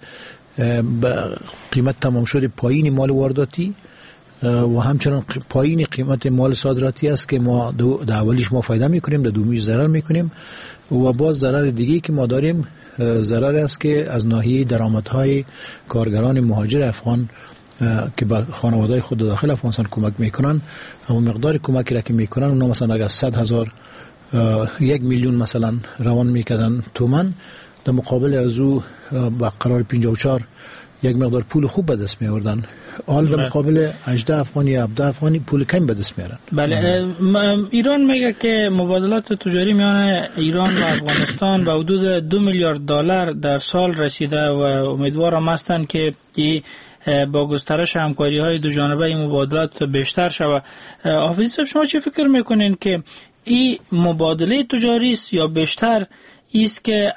قیمت تمام شده پایین مال وارداتی و همچنان پایین قیمت مال صادراتی است که ما در اولیش ما فایده میکنیم در دومیش ضرر میکنیم و باز ضرر دیگه که ما داریم ضرر است که از ناحیه درآمدهای کارگران مهاجر افغان که به خانواده‌های خود داخل افغانستان کمک میکنن اما مقدار کمکی را که میکنن اونا مثلا اگر صد هزار یک میلیون مثلا روان میکردن تومان در مقابل از او با قرار پنجاه و چهار یک مقدار پول خوب به دست می‌آوردن حال در مقابل هجده افغانی یا هفده افغانی پول کم به دست میارن. بله ایران میگه که مبادلات تجاری میان ایران و افغانستان به حدود دو میلیارد دلار در سال رسیده و امیدوارم هستند که با گسترش همکاری های دو جانبه این مبادلات بیشتر شود. حافظی صاحب شما چه فکر میکنین که این مبادله تجاری است یا بیشتر است که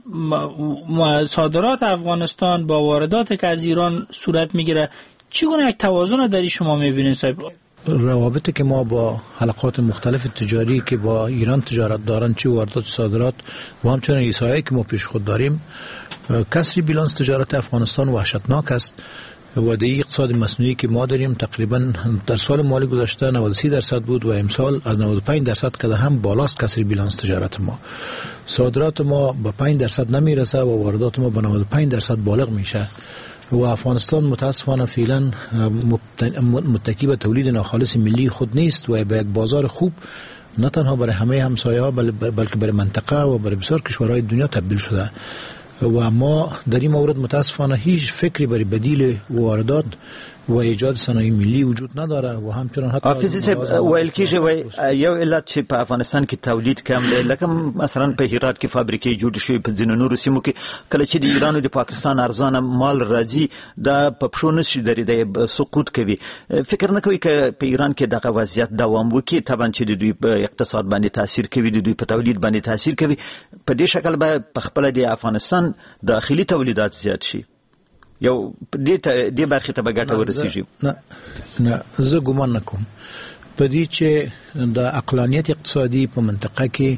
صادرات افغانستان با واردات که از ایران صورت میگیره؟ چگونه یک توازن داری شما میبینید صاحب؟ روابطی که ما با حلقات مختلف تجاری که با ایران تجارت دارن چه واردات صادرات و همچنین ایسایی که ما پیش خود داریم کسری بیلانس تجارت افغانستان وحشتناک است و در اقتصاد مصنوعی که ما داریم تقریبا در سال مالی گذشته نود و سه درصد بود و امسال از نود و پنج درصد که هم بالاست کسری بیلانس تجارت ما. صادرات ما به پنج درصد نمیرسه و واردات ما به نود و پنج درصد بالغ میشه و افغانستان متاسفانه فعلا متکی به تولید ناخالص ملی خود نیست و به یک بازار خوب نه تنها برای همه همسایه‌ها بلکه برای منطقه و برای بسیار کشورهای دنیا تبدیل شده و ما در این مورد متاسفانه هیچ فکری برای بدیل واردات و ایجاد صنایع ملی وجود نداره و همچنان حتی حافظ صاحب ویل کیږي وای یو علت چې په افغانستان کې تولید کم دی لکه مثلا په هرات کې فابریکې جوړ شوې په ځینو نورو سیمو کې کله چې د ایران او د پاکستان ارزانه مال راځي دا په پښو نشي درېدای سقوط کوي فکر نه کوي چې په ایران کې دغه وضعیت دوام وکړي طبعا چې د دوی په اقتصاد باندې تاثیر کوي د دوی په تولید باندې تاثیر کوي په دې شکل به په خپل د افغانستان داخلي تولیدات زیات شي یو دې ته دې برخه ته بغټه ورسیږي نه نه زه ګومان نکوم په دې چې د عقلانیت اقتصادي په منطقه کې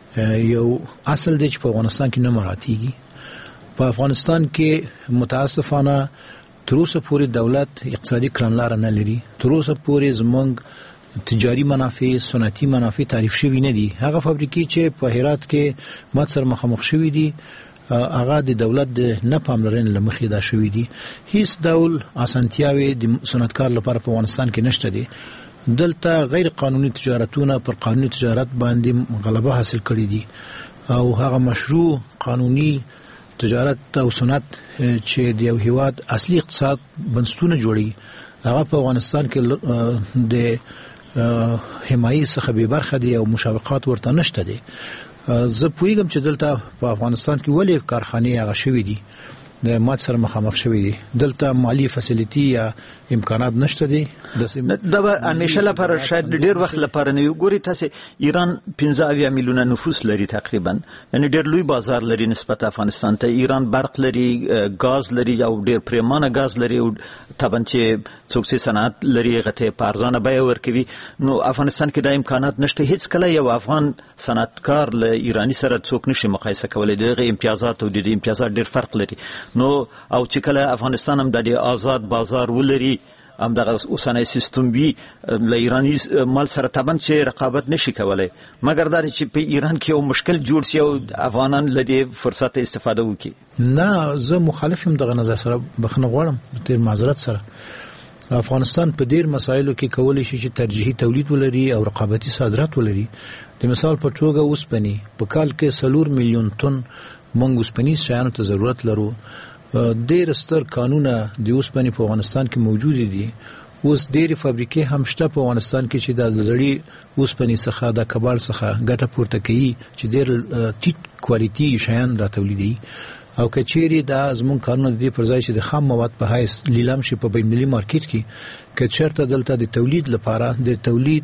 یو اصل دی چې په افغانستان کې نه مراتیږي په افغانستان کې متاسفانه تر اوسه پورې دولت اقتصادي کړنلار نه لري تر اوسه پورې زمونږ تجاري منافع صنعتي منافع تعریف شوی نه دي هغه فابریکې چې په هرات کې مات سره مخامخ شوی دي هغه د دولت د نه پاملرنې لمخې دا شوی دي هیڅ ډول اسانتیاوي د صنعتکار لپاره په افغانستان کې نشته دي دلته غیر قانوني تجارتونه پر قانوني تجارت باندې غلبه حاصل کړي دي او هغه مشروع قانوني تجارت او صنعت چې د یو هیواد اصلي اقتصاد بنسټونه جوړي هغه په افغانستان کې د حمایي څخه به برخه دي او مشابهت ورته نشته دي زه پوهیږم چې دلته په افغانستان کې ولې کارخانې هغه شوي دي د مات سره مخامخ شوي دي دلته مالی فسیلیټي یا امکانات نشته دي دا به همیشه لپاره شاید ډیر وخت لپاره نه ګوري تاسو ایران پنځه اویا میلیونه نفوس لري تقریبا یعنی ډیر لوی بازار لري نسبت افغانستان ته ایران برق لري غاز لري او ډیر پریمانه غاز لري او طبعا چې څوک صنعت لري غته پارزانه بیه ورکوي نو افغانستان کې د امکانات نشته هیڅ کله یو افغان صنعتکار له ایرانی سره څوک نشي مقایسه کولای دغه امتیازات او د امتیازات ډیر فرق لري نو او چې کله افغانستان هم د آزاد بازار ولري هم دغه اوسنۍ سیستم وی له ایرانی مال سره طبعا چې رقابت نشي کولای مګر دا چې په ایران کې یو مشکل جوړ شي او افغانان له دې فرصت استفاده وکړي نه زه مخالف یم دغه نظر سره بخنه غواړم ډیر معذرت سره افغانستان په ډیر مسایلو کې کولای شي چې ترجیحي تولید ولري او رقابتي صادرات ولري د مثال په توګه اوسپنې په کال کې سلور میلیون ټن موږ اوسپنیز شیانو ته ضرورت لرو ډیر ستر قانونه د اوسپنې په افغانستان کې موجود دي اوس ډیر فابریکې هم شته په افغانستان کې چې د زړی اوسپنې څخه د کباړ څخه ګټه پورته کوي چې ډیر ټیټ کوالټي شیان را تولیدي او کچېری دا زمون قانون دی پر ځای چې د خام مواد په حیث لیلام شي په بین المللي مارکیټ کې که چیرته دلته د تولید لپاره د تولید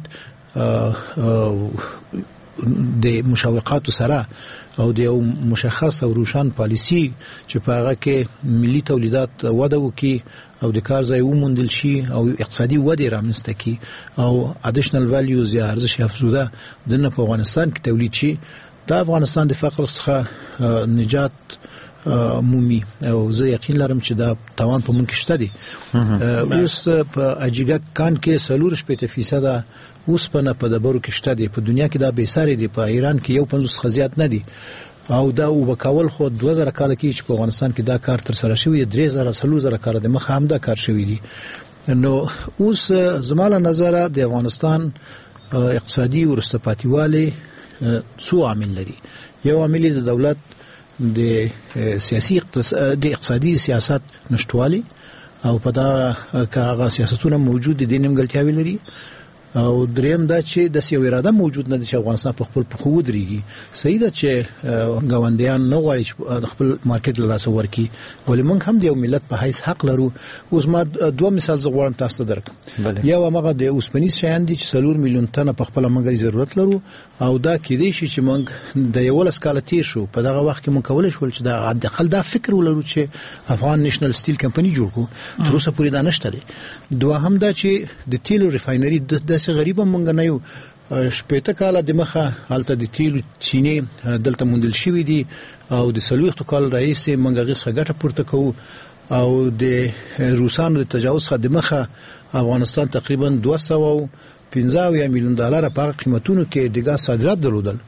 د مشوقات سره او د یو مشخص او روشن پالیسی چې په هغه کې ملي تولیدات وده وکړي او د کار ځای وموندل شي او اقتصادي وده رامنځته کړي او ادیشنل ویلیوز یا ارزش افزوده د په افغانستان کې تولید شي دا افغانستان د فقر څخه نجات مومي او زه یقین لرم چې دا توان په مونږ کې شته دي اوس په اجیګا کان کې سلور شپږ فیصد اوس په نه په دبرو کې شته دي په دنیا کې دا به ساري دي په ایران کې یو پنځوس خزيات نه دي او دا وبکول خو دوه زره کال کې چې په افغانستان کې دا کار تر سره شوی درې زره سلور زره کار د مخ هم دا کار شوی دي نو اوس زماله نظر د افغانستان اقتصادي ورسته پاتیواله څو عامل لري یو عامل د دولت د سیاسي د اقتصادي سیاست نشټوالي او په دا کاغه سیاستونه موجود دي د نیمګړتیاوي لري او دریم دا چې د سیو اراده موجود نه دي چې افغانستان په خپل پخو دريږي صحیح ده چې غوندیان نه غواړي چې خپل مارکیټ له لاسه ورکړي ولې موږ هم د یو ملت په حیث حق لرو اوس ما دوه مثال زغوړم تاسو ته درکم یو هغه د اوسپنیز شیان دي چې سلور میلیون تنه په خپل موږ ضرورت لرو او دا کېدی شي چې موږ د یو لسکاله تیر شو په دغه وخت کې موږ کولای شو چې دا حداقل دا فکر ولرو چې افغان نېشنل سټیل کمپنی جوړ کړو تر اوسه پورې دا نشته دي دوه هم دا چې د تیلو ریفاینري د څه غریب مونږ نه یو شپېته کاله د مخه حالته د تیلو چینه دلته موندل شوې دي او د سلويختو کال رئیس مونږ هغه څخه ګټه پورته کوو او د روسانو د تجاوز څخه د مخه افغانستان تقریبا دوه سوه پنځه میلیون ډالر په قیمتونو کې د غاز صادرات درلودل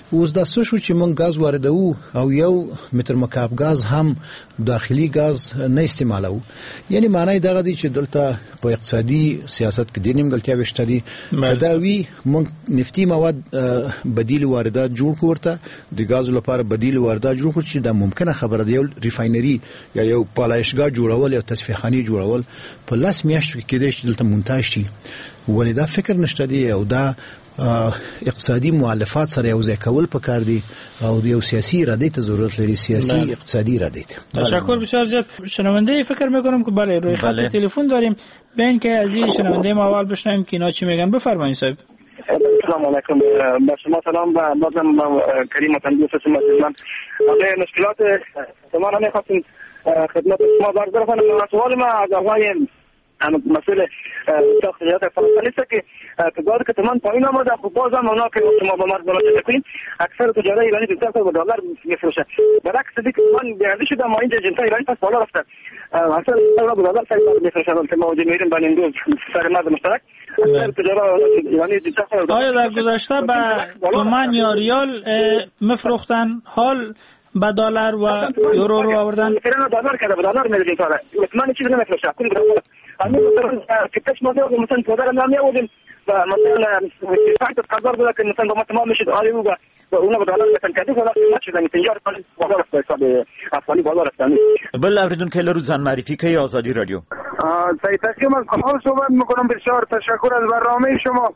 اوس د څه شو چې مونږ غاز واردو او یو متر مکعب غاز هم داخلي غاز نه استعمالو. یعنی معنی دغه دی چې دلته په اقتصادي سیاست کې د نیمګړتیا وشته دي. دا وی مونږ نفتی مواد بدیل واردات جوړ کوړه د غاز لپاره بدیل واردات جوړ کړ چې دا ممکنه خبره دی. یو ریفاینری یا یو پالایشګاه جوړول یا تصفیه خانه جوړول په لاس میاشتو کې کېدای شي دلته مونتاژ شي. ولې دا فکر نشته دی او دا اقتصادي مؤلفات سره یو ځای کول پکار دي او یو سیاسي اراده ته ضرورت لري، سیاسي اقتصادی اراده ته. تشکر بسیار زیاد. شنونده فکر میکنم که بله روی خط تلفن داریم. به این که از این شنونده ما اول بشنویم که اینا چی میگن. بفرمایید صاحب. السلام علیکم. با شما سلام و بازم کریم تندیس شما من آقای مشکلات تمام نمیخواستیم خدمت شما برگزار کنم. سوال ما از آقای مسئله شخصیت فرانسوی است که تجار که تمام پایین آمده بازم اونا که شما با مرد مراجعه کنین اکثر تجار ایرانی بیشتر تا دلار میفروشه. برعکس دیگه من بیارده شده ما اینجا جنس ایرانی پس بالا رفته اکثر تا دلار سر میفروشه که ما وجود میریم بین دو سر مرد مشترک اکثر تجار ایرانی بیشتر تا. آیا در گذشته به تومان یا ریال میفروختن حال با دلار و یورو رو آوردن؟ فعلا دلار کرده به دلار میدیم کاره. من چیزی نمیفروشه. کلی دلار. اما مثلا کتاش ما داریم مثلا پودر نمی آوردیم و مثلا فقط قدر بود که مثلا ما تمام میشد آری و اونا به دلار مثلا کدی ولی ما چیزی نمیتونیم کاری بالا رفت حساب افغانی بالا رفت. بله اوریدون که لرو زن معرفی که آزادی رادیو. سعید تقیم از کمال صحبت میکنم. بسیار تشکر از برنامه شما.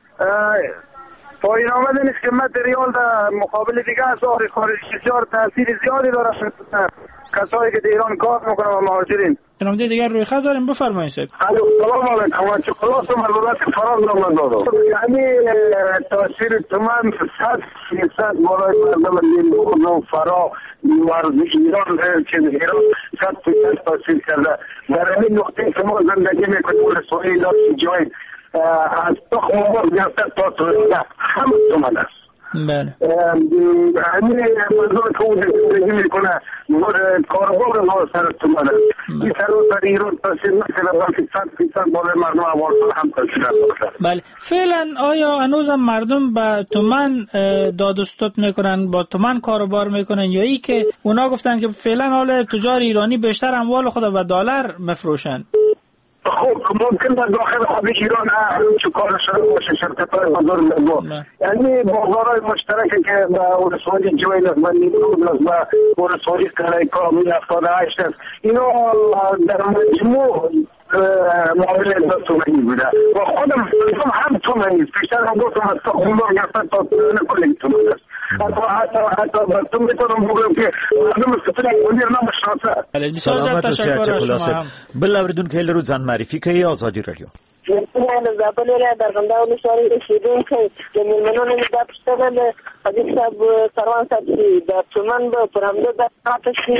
پایین آمدن قیمت ریال در مقابل دیگه از ظاهر خارجی بسیار تاثیر زیادی داره کسایی که در ایران کار میکنن و مهاجرین. شنونده دیگر روی خط داریم. بفرمایید صاحب. سلام علیکم. چکلات و مربوطات فرار نامدارم. یعنی تاثیر تمام صد فیصد بالای مردم لیمون و فرا ورزی ایران چیز ایران صد فیصد تاثیر کرده. در این نقطه که ما زندگی میکنیم رسوایی لاسی جای از تخم مرغ گرفته تا تولید همه تومن است. بله. همین منظور که اون زندگی میکنه کاربار ما سر تومن است. این سر و سر ایران تاثیر نکنه بلکه صد فیصد بالای مردم افغانستان هم تاثیر نکنه. بله. فعلا آیا هنوز هم مردم با تومن داد و ستد میکنن، با تومن کاروبار میکنن یا ای که اونا گفتن که فعلا حال تجار ایرانی بیشتر اموال خود به دلار مفروشن؟ خب ممکن در داخل خود ایران چه کار شده باشه شرکت‌های بزرگ نبود. یعنی بازارهای مشترکی که با ورسولی جویل از من نیمون از با ورسولی کنه کامی افتاده هشت است اینا در مجموع معامله دست تومنی بوده و خودم هم تومنی است. بیشتر هم گفتم از تا خونبار گفتن تا نکنیم تومن است. حتی حتی حتی تو میتونم بگم که مردم سطح مدیر نمشناسه. سلامت و شکر شما. بله اوریدون که لرو زن معرفی که آزادی رادیو. من زبان را در غنده و نشاری رسیدون که میلمنون در پشتگل حدیث صاحب سروان صاحب در تومن با پرامده در آتشی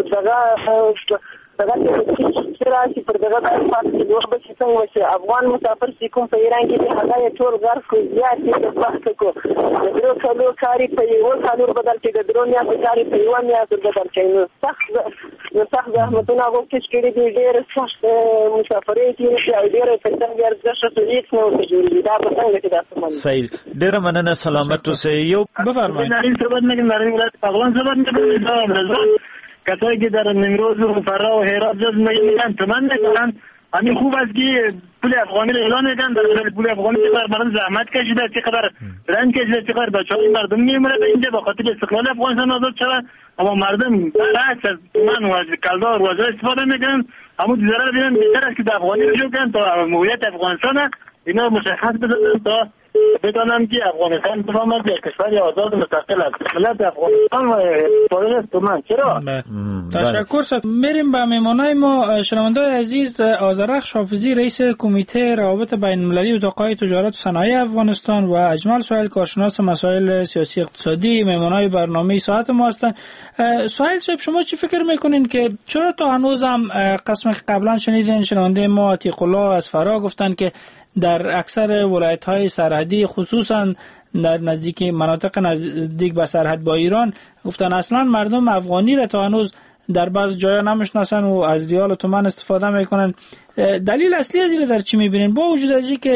دقا دغه سراسي پر دغه فاصله د وخت به څنګه چې افغان مسافر چې کوم په ایران کې هغه ټول غرق کو زیات دي وخت کو د درو کلو کاری په یو کالور بدل کې د درو نه کاری په یو نه بدل کې نو سخت نو سخت زحمتونه وکړي چې دې ډېر سخت مسافرې کې چې ډېر په څنګه ارزښت هیڅ نه وجوړي دا په څنګه کې تاسو صحیح ډېر مننه سلامت اوسئ. یو بفرمایئ. نارین صحبت نگیم نارین ولایت افغان صحبت نگیم کسایی که در نیمروز و فرا و هرات جز میگن تومن میکنن همین خوب است که پول افغانی رو اعلان میکنن در پول افغانی چقدر مردم زحمت کشیده چقدر رنج کشیده چقدر بچه‌های مردم میمونه به اینجا به خاطر استقلال افغانستان آزاد شود اما مردم برعکس از تومن و از کلدار و از استفاده میکنن. همون ضرر ببینن بهتر است که افغانی رو جو کنن تا موقعیت افغانستان اینا مشخص بزنن تا بدانم که افغانستان تماما یک کشور آزاد و مستقل است. ملت افغانستان و استقلال تومن چرا؟ تشکر سر. میریم به مهمانای ما. شنونده‌های عزیز، آذرخش حافظی رئیس کمیته روابط بین المللی اتاق‌های تجارت و صنایع افغانستان و اجمل سهیل کارشناس مسائل سیاسی اقتصادی مهمانای برنامه ساعت ما هستند. سهیل صاحب شما چی فکر میکنین که چرا تا هنوز هم قسم قبلا شنیدین شنونده ما عتیق الله از فرا گفتن که در اکثر ولایت‌های سرحدی خصوصا در نزدیک مناطق نزدیک به سرحد با ایران گفتن اصلا مردم افغانی را تا هنوز در بعض جایا نمیشناسن و از ریال و تومان استفاده میکنن. دلیل اصلی از این در چی میبینین با وجود از اینکه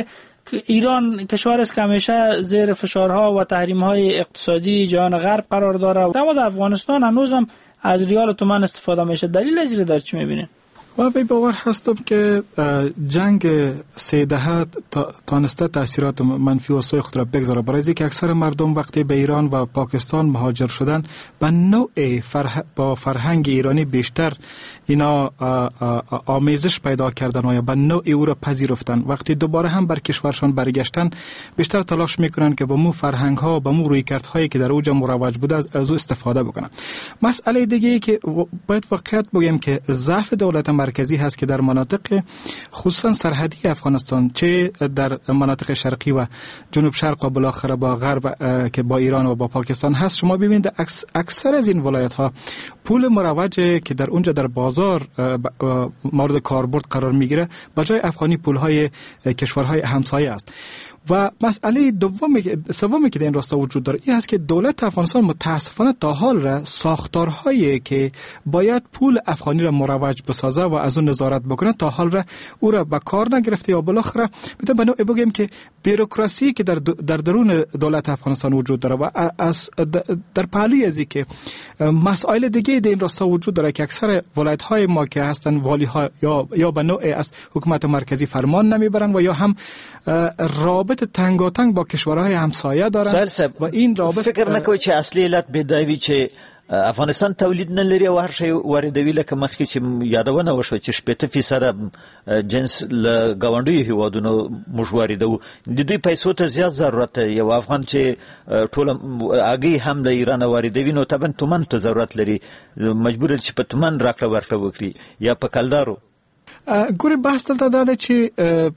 ایران کشور است که همیشه زیر فشارها و تحریم‌های اقتصادی جهان غرب قرار داره. در افغانستان هنوزم از ریال و تومان استفاده میشه. دلیل از در چی میبینین؟ و به باور هستم که جنگ سه دهه تانسته تاثیرات منفی و سوی خود را بگذاره، برای اینکه اکثر مردم وقتی به ایران و پاکستان مهاجر شدن به نوع فرح... با فرهنگ ایرانی بیشتر اینا آمیزش پیدا کردن و یا به نوع او را پذیرفتن. وقتی دوباره هم بر کشورشان برگشتن بیشتر تلاش میکنن که با مو فرهنگ ها با مو رویکردهایی که در اوج مروج بوده از او استفاده بکنن. مسئله دیگه ای که باید واقعیت بگیم که ضعف دولت مرکزی هست که در مناطق خصوصا سرحدی افغانستان، چه در مناطق شرقی و جنوب شرق و بالاخره با غرب که با ایران و با پاکستان هست، شما ببینید اکثر از این ولایت ها پول مروج که در اونجا در بازار مورد کاربرد قرار میگیره با جای افغانی پول های کشورهای همسایه است. و مسئله دومی سومی که در این راستا وجود داره این است که دولت افغانستان متاسفانه تا حال را ساختارهایی که باید پول افغانی را مروج بسازه و از اون نظارت بکنه تا حال را او را به کار نگرفته، یا بالاخره میتونم به نوعی بگیم که بیروکراسی که در در درون دولت افغانستان وجود داره و از در پهلوی از که مسائل دیگه در این راستا وجود داره که اکثر ولایت های ما که هستن والی ها یا یا به نوعی از حکومت مرکزی فرمان نمیبرن و یا هم رابطه تنگاتنگ با کشورهای همسایه دارن و این رابطه فکر نکوي چې اصلي علت بدوي چې افغانستان تولید نه لري او هر شی واردوي، لکه مخکې چې یادونه وشوه چې شپږ فیصد جنس له ګاونډیو هیوادونو موږ واردوو. د دوی پیسو ته زیات ضرورت یو افغان چې ټول اگې هم د ایران واردوي نو طبعا تومن ته ضرورت لري، مجبور چې په تومن راکړه ورکړه وکړي یا په کلدارو. ګوري بحث دلته دا دی چې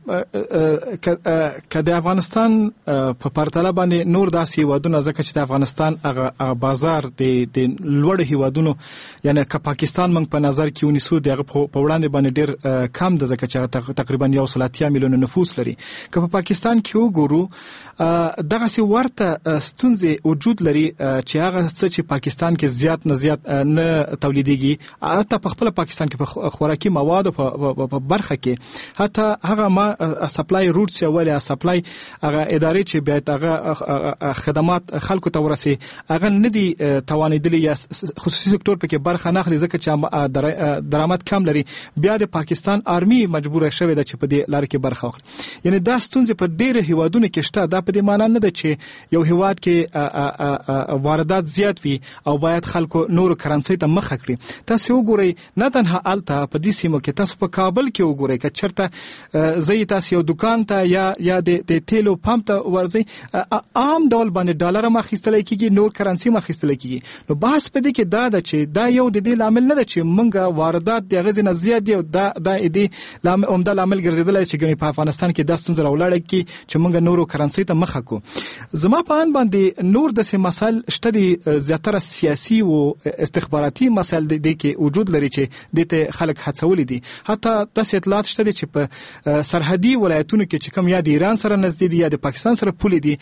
که د افغانستان په پرتله باندې نور داسې هیوادونه، ځکه چې د افغانستان هغه بازار د لوړ هیوادونو یعنی که پاکستان موږ په نظر کې ونیسو د هغه په وړاندې باندې ډېر کم ده، ځکه چې هغه تقریبا یو سل اتیا میلیونه نفوس لري. که په پاکستان کې وګورو دغسې ورته ستونزې وجود لري چې هغه څه چې پاکستان کې زیات نه زیات نه تولیدېږي، حتی په خپله پاکستان کې په خوراکي موادو په په برخه کې حتی هغه ما سپلای روټس یا ولی سپلای هغه ادارې چې بیا هغه خدمات خلکو ته ورسي هغه ندي توانیدلی یا خصوصي سکتور په کې برخه نه اخلي، ځکه چې درآمد کم لري. بیا د پاکستان آرمي مجبور شوی ده چې په دې لار کې برخه واخلي. یعنی دا ستونزې په ډېر هیوادونو کې شته. دا په دې معنی نه ده چې یو هیواد کې واردات زیات وي او باید خلکو نور کرنسي ته مخه کړي. تاسو وګورئ نه تنها الته په دې سیمو کې، تاسو په کابل کې وګورئ که چرته زی تاسو یو دکان ته یا یا د تیلو پمپ ته ورځي عام ډول باندې ډالر ما خستلای کیږي، نور کرنسي ما خستلای کیږي. نو بحث پدې کې دا ده چې دا یو د دې لامل نه ده چې مونږه واردات د غزې نه زیات دی، دا دا دې لامل عمده لامل ګرځیدل چې ګنې په افغانستان کې د ستونزې راولاړ کی چې مونږ نورو کرنسي ته مخه کو. زما په ان باندې نور د سه مسائل شته دي، زیاتره سیاسي او استخباراتي مسائل دي کې وجود لري چې د ته خلک هڅولې دي. حتی د اطلاعات شته چې په سرحدي ولایتونو کې چې کوم یا د ایران سره نږدې دي یا د پاکستان سره پولې دي،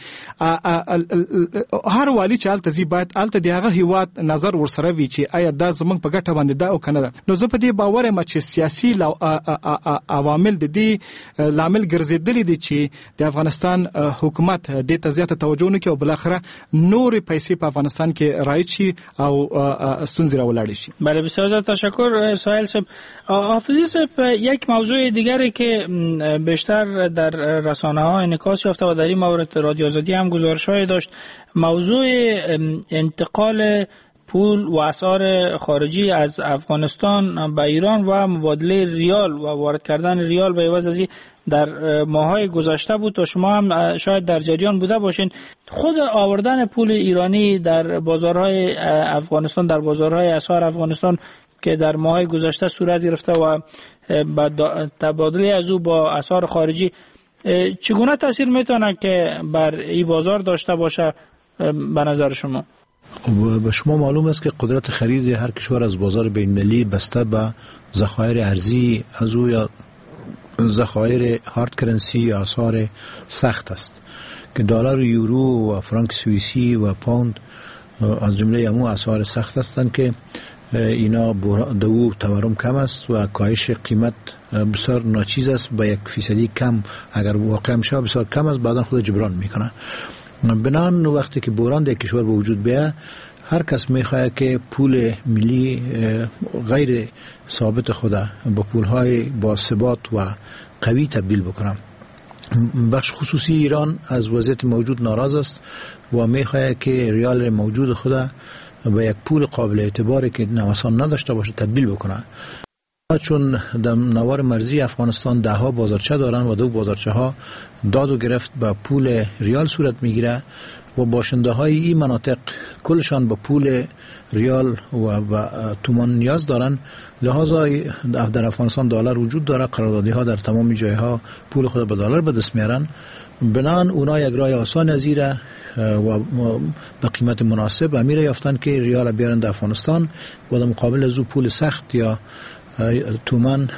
هر والی چې الته زی باید الته دغه هیواد نظر ورسره وی چې آیا دا زمونږ په ګټه باندې دا او کنه ده. نو زه په دې باور یم چې سیاسي عوامل د دې لامل ګرځیدلي دي چې د افغانستان حکومت د ته زیاته توجه نه کوي او بل اخره نور پیسې په افغانستان کې رایج شي او ستونزې راولاړ شي. بله بسیار زیاد تشکر سهیل صاحب. حافظی صاحب، یک موضوع دیگری که بیشتر در رسانه ها انعکاس یافته و در این مورد رادیو آزادی هم گزارش‌های داشت، موضوع انتقال پول و اسعار خارجی از افغانستان به ایران و مبادله ریال و وارد کردن ریال به عوض از در ماهای گذشته بود و شما هم شاید در جریان بوده باشین. خود آوردن پول ایرانی در بازارهای افغانستان، در بازارهای اسعار افغانستان که در ماهای گذشته صورت گرفته و با تبادله از او با اسعار خارجی، چگونه تاثیر میتونه که بر این بازار داشته باشه به نظر شما؟ به شما معلوم است که قدرت خرید هر کشور از بازار بین‌المللی بسته به ذخایر ارزی از او یا ذخایر هارد کرنسی یا اسعار سخت است که دلار و یورو و فرانک سوئیسی و پوند از جمله همون اسعار سخت هستند که اینا دو تورم کم است و کاهش قیمت بسیار ناچیز است، با یک فیصدی کم اگر واقع میشه بسیار کم است، بعدا خود جبران میکنه. بنان وقتی که بحران در کشور به وجود بیاید، هر کس میخواد که پول ملی غیر ثابت خود با پولهای با ثبات و قوی تبدیل بکنه. بخش خصوصی ایران از وضعیت موجود ناراض است و میخواد که ریال موجود خود به یک پول قابل اعتباری که نوسان نداشته باشه تبدیل بکنه. چون در نوار مرزی افغانستان ده ها بازارچه دارن و دو بازارچه ها داد و گرفت به پول ریال صورت میگیره و باشنده های این مناطق کلشان به پول ریال و به تومان نیاز دارن، لحاظا در افغانستان دلار وجود داره، قراردادی ها در تمام جای ها پول خود به دلار به دست میارن. بنان اونا یک راه آسان ازیره و به قیمت مناسب امیره یافتن که ریال بیارن در افغانستان و در مقابل از او پول سخت یا تومان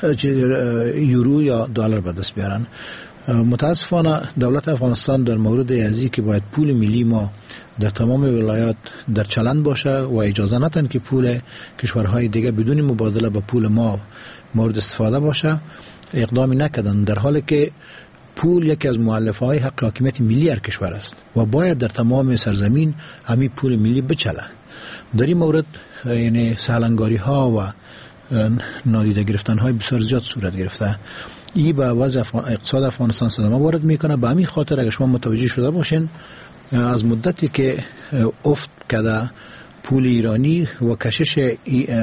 یورو یا دلار به دست بیارن. متاسفانه دولت افغانستان در مورد ازی که باید پول ملی ما در تمام ولایات در چلند باشه و اجازه ندن که پول کشورهای دیگه بدون مبادله با پول ما مورد استفاده باشه اقدامی نکردن، در حالی که پول یکی از مؤلفه های حق حاکمیت ملی هر کشور است و باید در تمام سرزمین همین پول ملی بچله. در این مورد یعنی سهلنگاری ها و نادیده گرفتن های بسیار زیاد صورت گرفته. این به وضع اقتصاد افغانستان صدمه وارد میکنه. به همین خاطر اگر شما متوجه شده باشین از مدتی که افت کرده پول ایرانی و کشش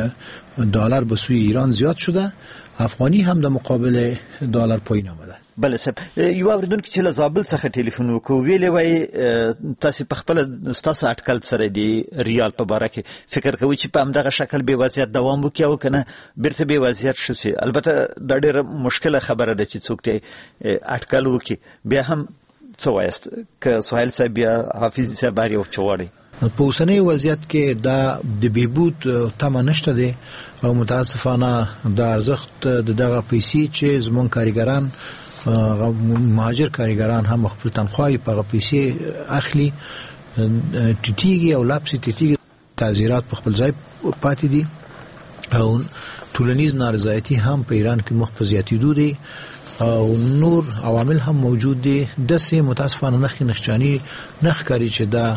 دلار به سوی ایران زیاد شده، افغانی هم در مقابل دلار پایین آمده. بله صاحب، یو اوریدون کې چې له زابل څخه ټلیفون وکړو ویلې وای تاسو په خپل ستاسو اټکل سره دی ریال په باره کې فکر کوئ چې په همدغه شکل به وضعیت دوام وکړي او کنه بیرته به وضعیت شي؟ البته دا ډېره مشکله خبره ده چې څوک ته اټکل وکړي. بیا هم څه وایست که سهیل صاحب یا حافظ صاحب باری او چوړي په اوسنۍ وضعیت کې دا د بهبود تمه نشته دی او متاسفانه د ارزښت دغه پیسې چې زمون کارګران مهاجر کارګران هم خپل تنخواهی په پیسې اخلي ټیټیږي او لاپسې ټیټیږي، تعزیرات په خپل ځای پاتې دي او ټولنیز نارضایتي هم په ایران کې مخ په زیاتېدو دي او نور عوامل هم موجود دي. داسې متاسفانه نښې نښانې نه ښکاري چې دا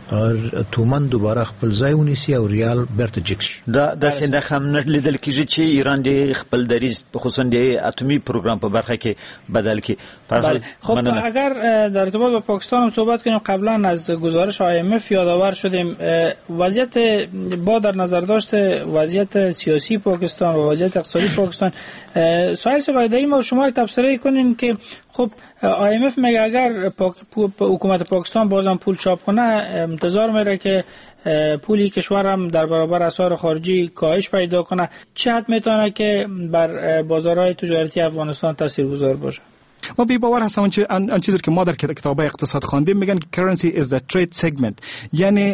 تومان دوباره خپل ځای ونیسي او ریال بیرته جګ شي. دا داسې نښه هم نه لیدل کېږي چې ایران د خپل دریځ خصوصا د اتمی پروګرام په برخه کې بدل کړي. خب اگر در ارتباط با پاکستان هم صحبت کنیم، قبلا از گزارش آی ام اف یادآور شدیم وضعیت با در نظر داشت وضعیت سیاسی پاکستان و وضعیت اقتصادی پاکستان، سوال سوال ما شما تبصره کنین که خب آی ام اف میگه اگر حکومت پاکستان بازم پول چاپ کنه انتظار میره که پولی کشور هم در برابر اسعار خارجی کاهش پیدا کنه، چه حد میتونه که بر بازارهای تجارتی افغانستان تاثیرگذار باشه؟ ما بی باور هستم آن, آن چیزی که ما در کتاب اقتصاد خواندیم میگن currency is the trade segment، یعنی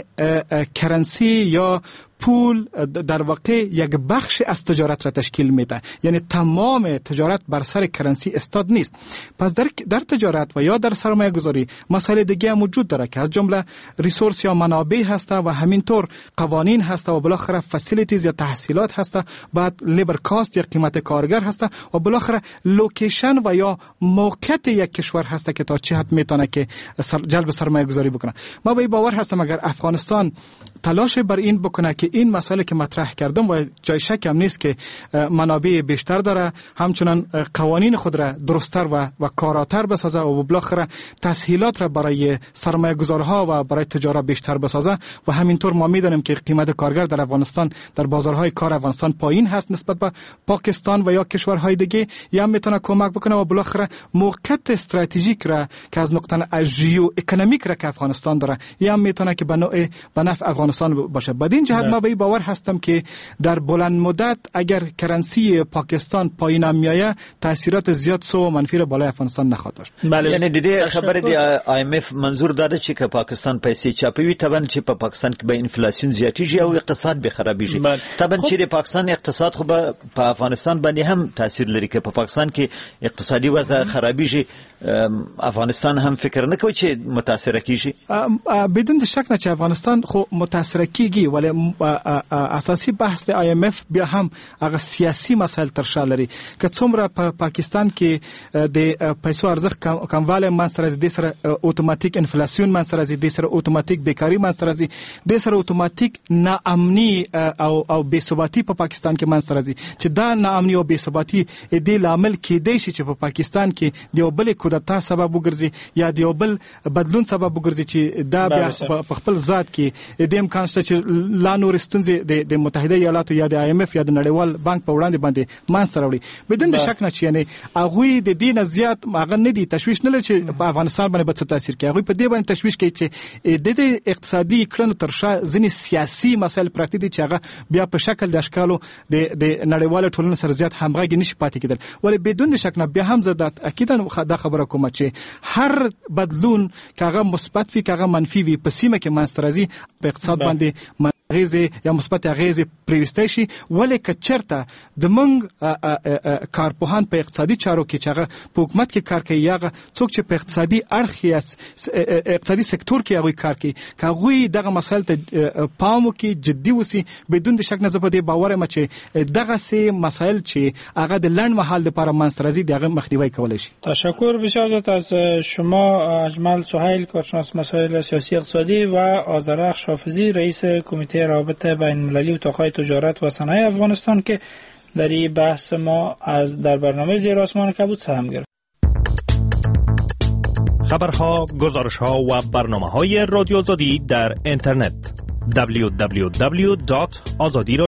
کرنسی یا پول در واقع یک بخش از تجارت را تشکیل میده، یعنی تمام تجارت بر سر کرنسی استاد نیست. پس در در تجارت و یا در سرمایه گذاری مسائل دیگه هم وجود داره که از جمله ریسورس یا منابع هسته و همینطور قوانین هسته و بالاخره فسیلیتیز یا تحصیلات هسته، بعد لیبر کاست یا قیمت کارگر هسته و بالاخره لوکیشن و یا موقعیت یک کشور هسته که تا چه حد میتونه که سر جلب سرمایه گذاری بکنه. ما به باور هستم اگر افغانستان تلاش بر این بکنه که این مسائل که مطرح کردم و جای شک هم نیست که منابع بیشتر داره، همچنان قوانین خود را درست‌تر و و کاراتر بسازه و بالاخره تسهیلات را برای سرمایه گذارها و برای تجارت بیشتر بسازه و همینطور ما میدونیم که قیمت کارگر در افغانستان در بازارهای کار افغانستان پایین هست نسبت به پاکستان و یا کشورهای دیگه، یا میتونه کمک بکنه و بالاخره موقعیت استراتژیک را که از نقطه ژئو اکونومیک را که افغانستان داره یا میتونه که به نوع به نفع افغانستان باشه. بعد این جهت ما به باور هستم که در بلند مدت اگر کرنسی پاکستان پایین میایه تاثیرات زیاد سو و منفی را بالای افغانستان نخواهد داشت. بله. یعنی دیده خبر دی آی ام اف منظور داده چې که پاکستان پیسې چاپوي طبعا چې په پاکستان کې به انفلیسیون زیاتیږي او اقتصاد به خرابېږي. طبعا چې پاکستان اقتصاد خو په افغانستان باندې هم تاثیر لري که په پاکستان کې اقتصادي وضع خرابېږي افغانستان هم فکر نه کوي چې متاثر کیږي. بدون شک نه چې افغانستان خو متاثر کیږي، ولی اساسي بحث د آی ایم اف بیا هم هغه سیاسي مسایل تر شا لري. که څومره په پاکستان کې د پیسو ارزښت کموالی منځته راځي، د سره اتوماتیک انفلاسیون منځته راځي، د سره اتوماتیک بیکاری منځته راځي، د سره اتوماتیک ناامني او او بې ثباتي په پاکستان کې منځته راځي، چې دا ناامني او بې ثباتي د لامل کېدای شي چې په پاکستان کې د یو بل کودتا سبب وګرځي یا د یو بل بدلون سبب وګرځي، چې دا بیا په خپل ذات کې د امکان شته چې لا نور ستونزې د متحده ایالاتو یا د آی ایم اف یا د نړیوال بانک په وړاندې باندې منځته راوړي. بدون د شک نه چې یعنی هغوی د دې نه زیات هغه نه دي تشویش نه لري چې په افغانستان باندې به څه تاثیر کوي. هغوی په دې باندې تشویش کوي چې د دې اقتصادي کړنو تر شا ځینې سیاسي مسایل پراته دي چې هغه بیا په شکل د اشکالو د د نړیوال ټولنې سره زیات همغږي نشي پاتې کېدل. ولی بدون د شک نه بیا هم زه اکیدا دا خبره کوم چې هر بدلون که هغه مثبت وي که هغه منفي وي په سیمه کې منځته راځي په اقتصاد باندې اغیزه یا مثبت اغیزه پریوسته شي. ولی که چرته د موږ کارپوهان په اقتصادي چارو کې چې هغه په حکومت کې کار کوي یا څوک چې په اقتصادي اړخ یا اقتصادي سکتور کې هغوی کار کوي، که هغوی دغه مسایل ته پام وکړي، جدي وسي، بدون د شک نه زه په دې باور یم چې دغسې مسایل چې هغه د لنډ مهال دپاره منځته راځي د هغه مخنیوی کولی شي. تشکر بسیار زیاد از شما اجمل سهیل، کارشناس مسائل سیاسی اقتصادی، و آذرخش حافظی، رئیس کمیته رابط بین المللی اتاق‌های تجارت و صنایع افغانستان، که در این بحث ما از در برنامه زیر آسمان کبود سهم گرفت. خبرها، گزارش‌ها و برنامه‌های رادیو آزادی در اینترنت دبلیو دبلیو دبلیو دات آزادی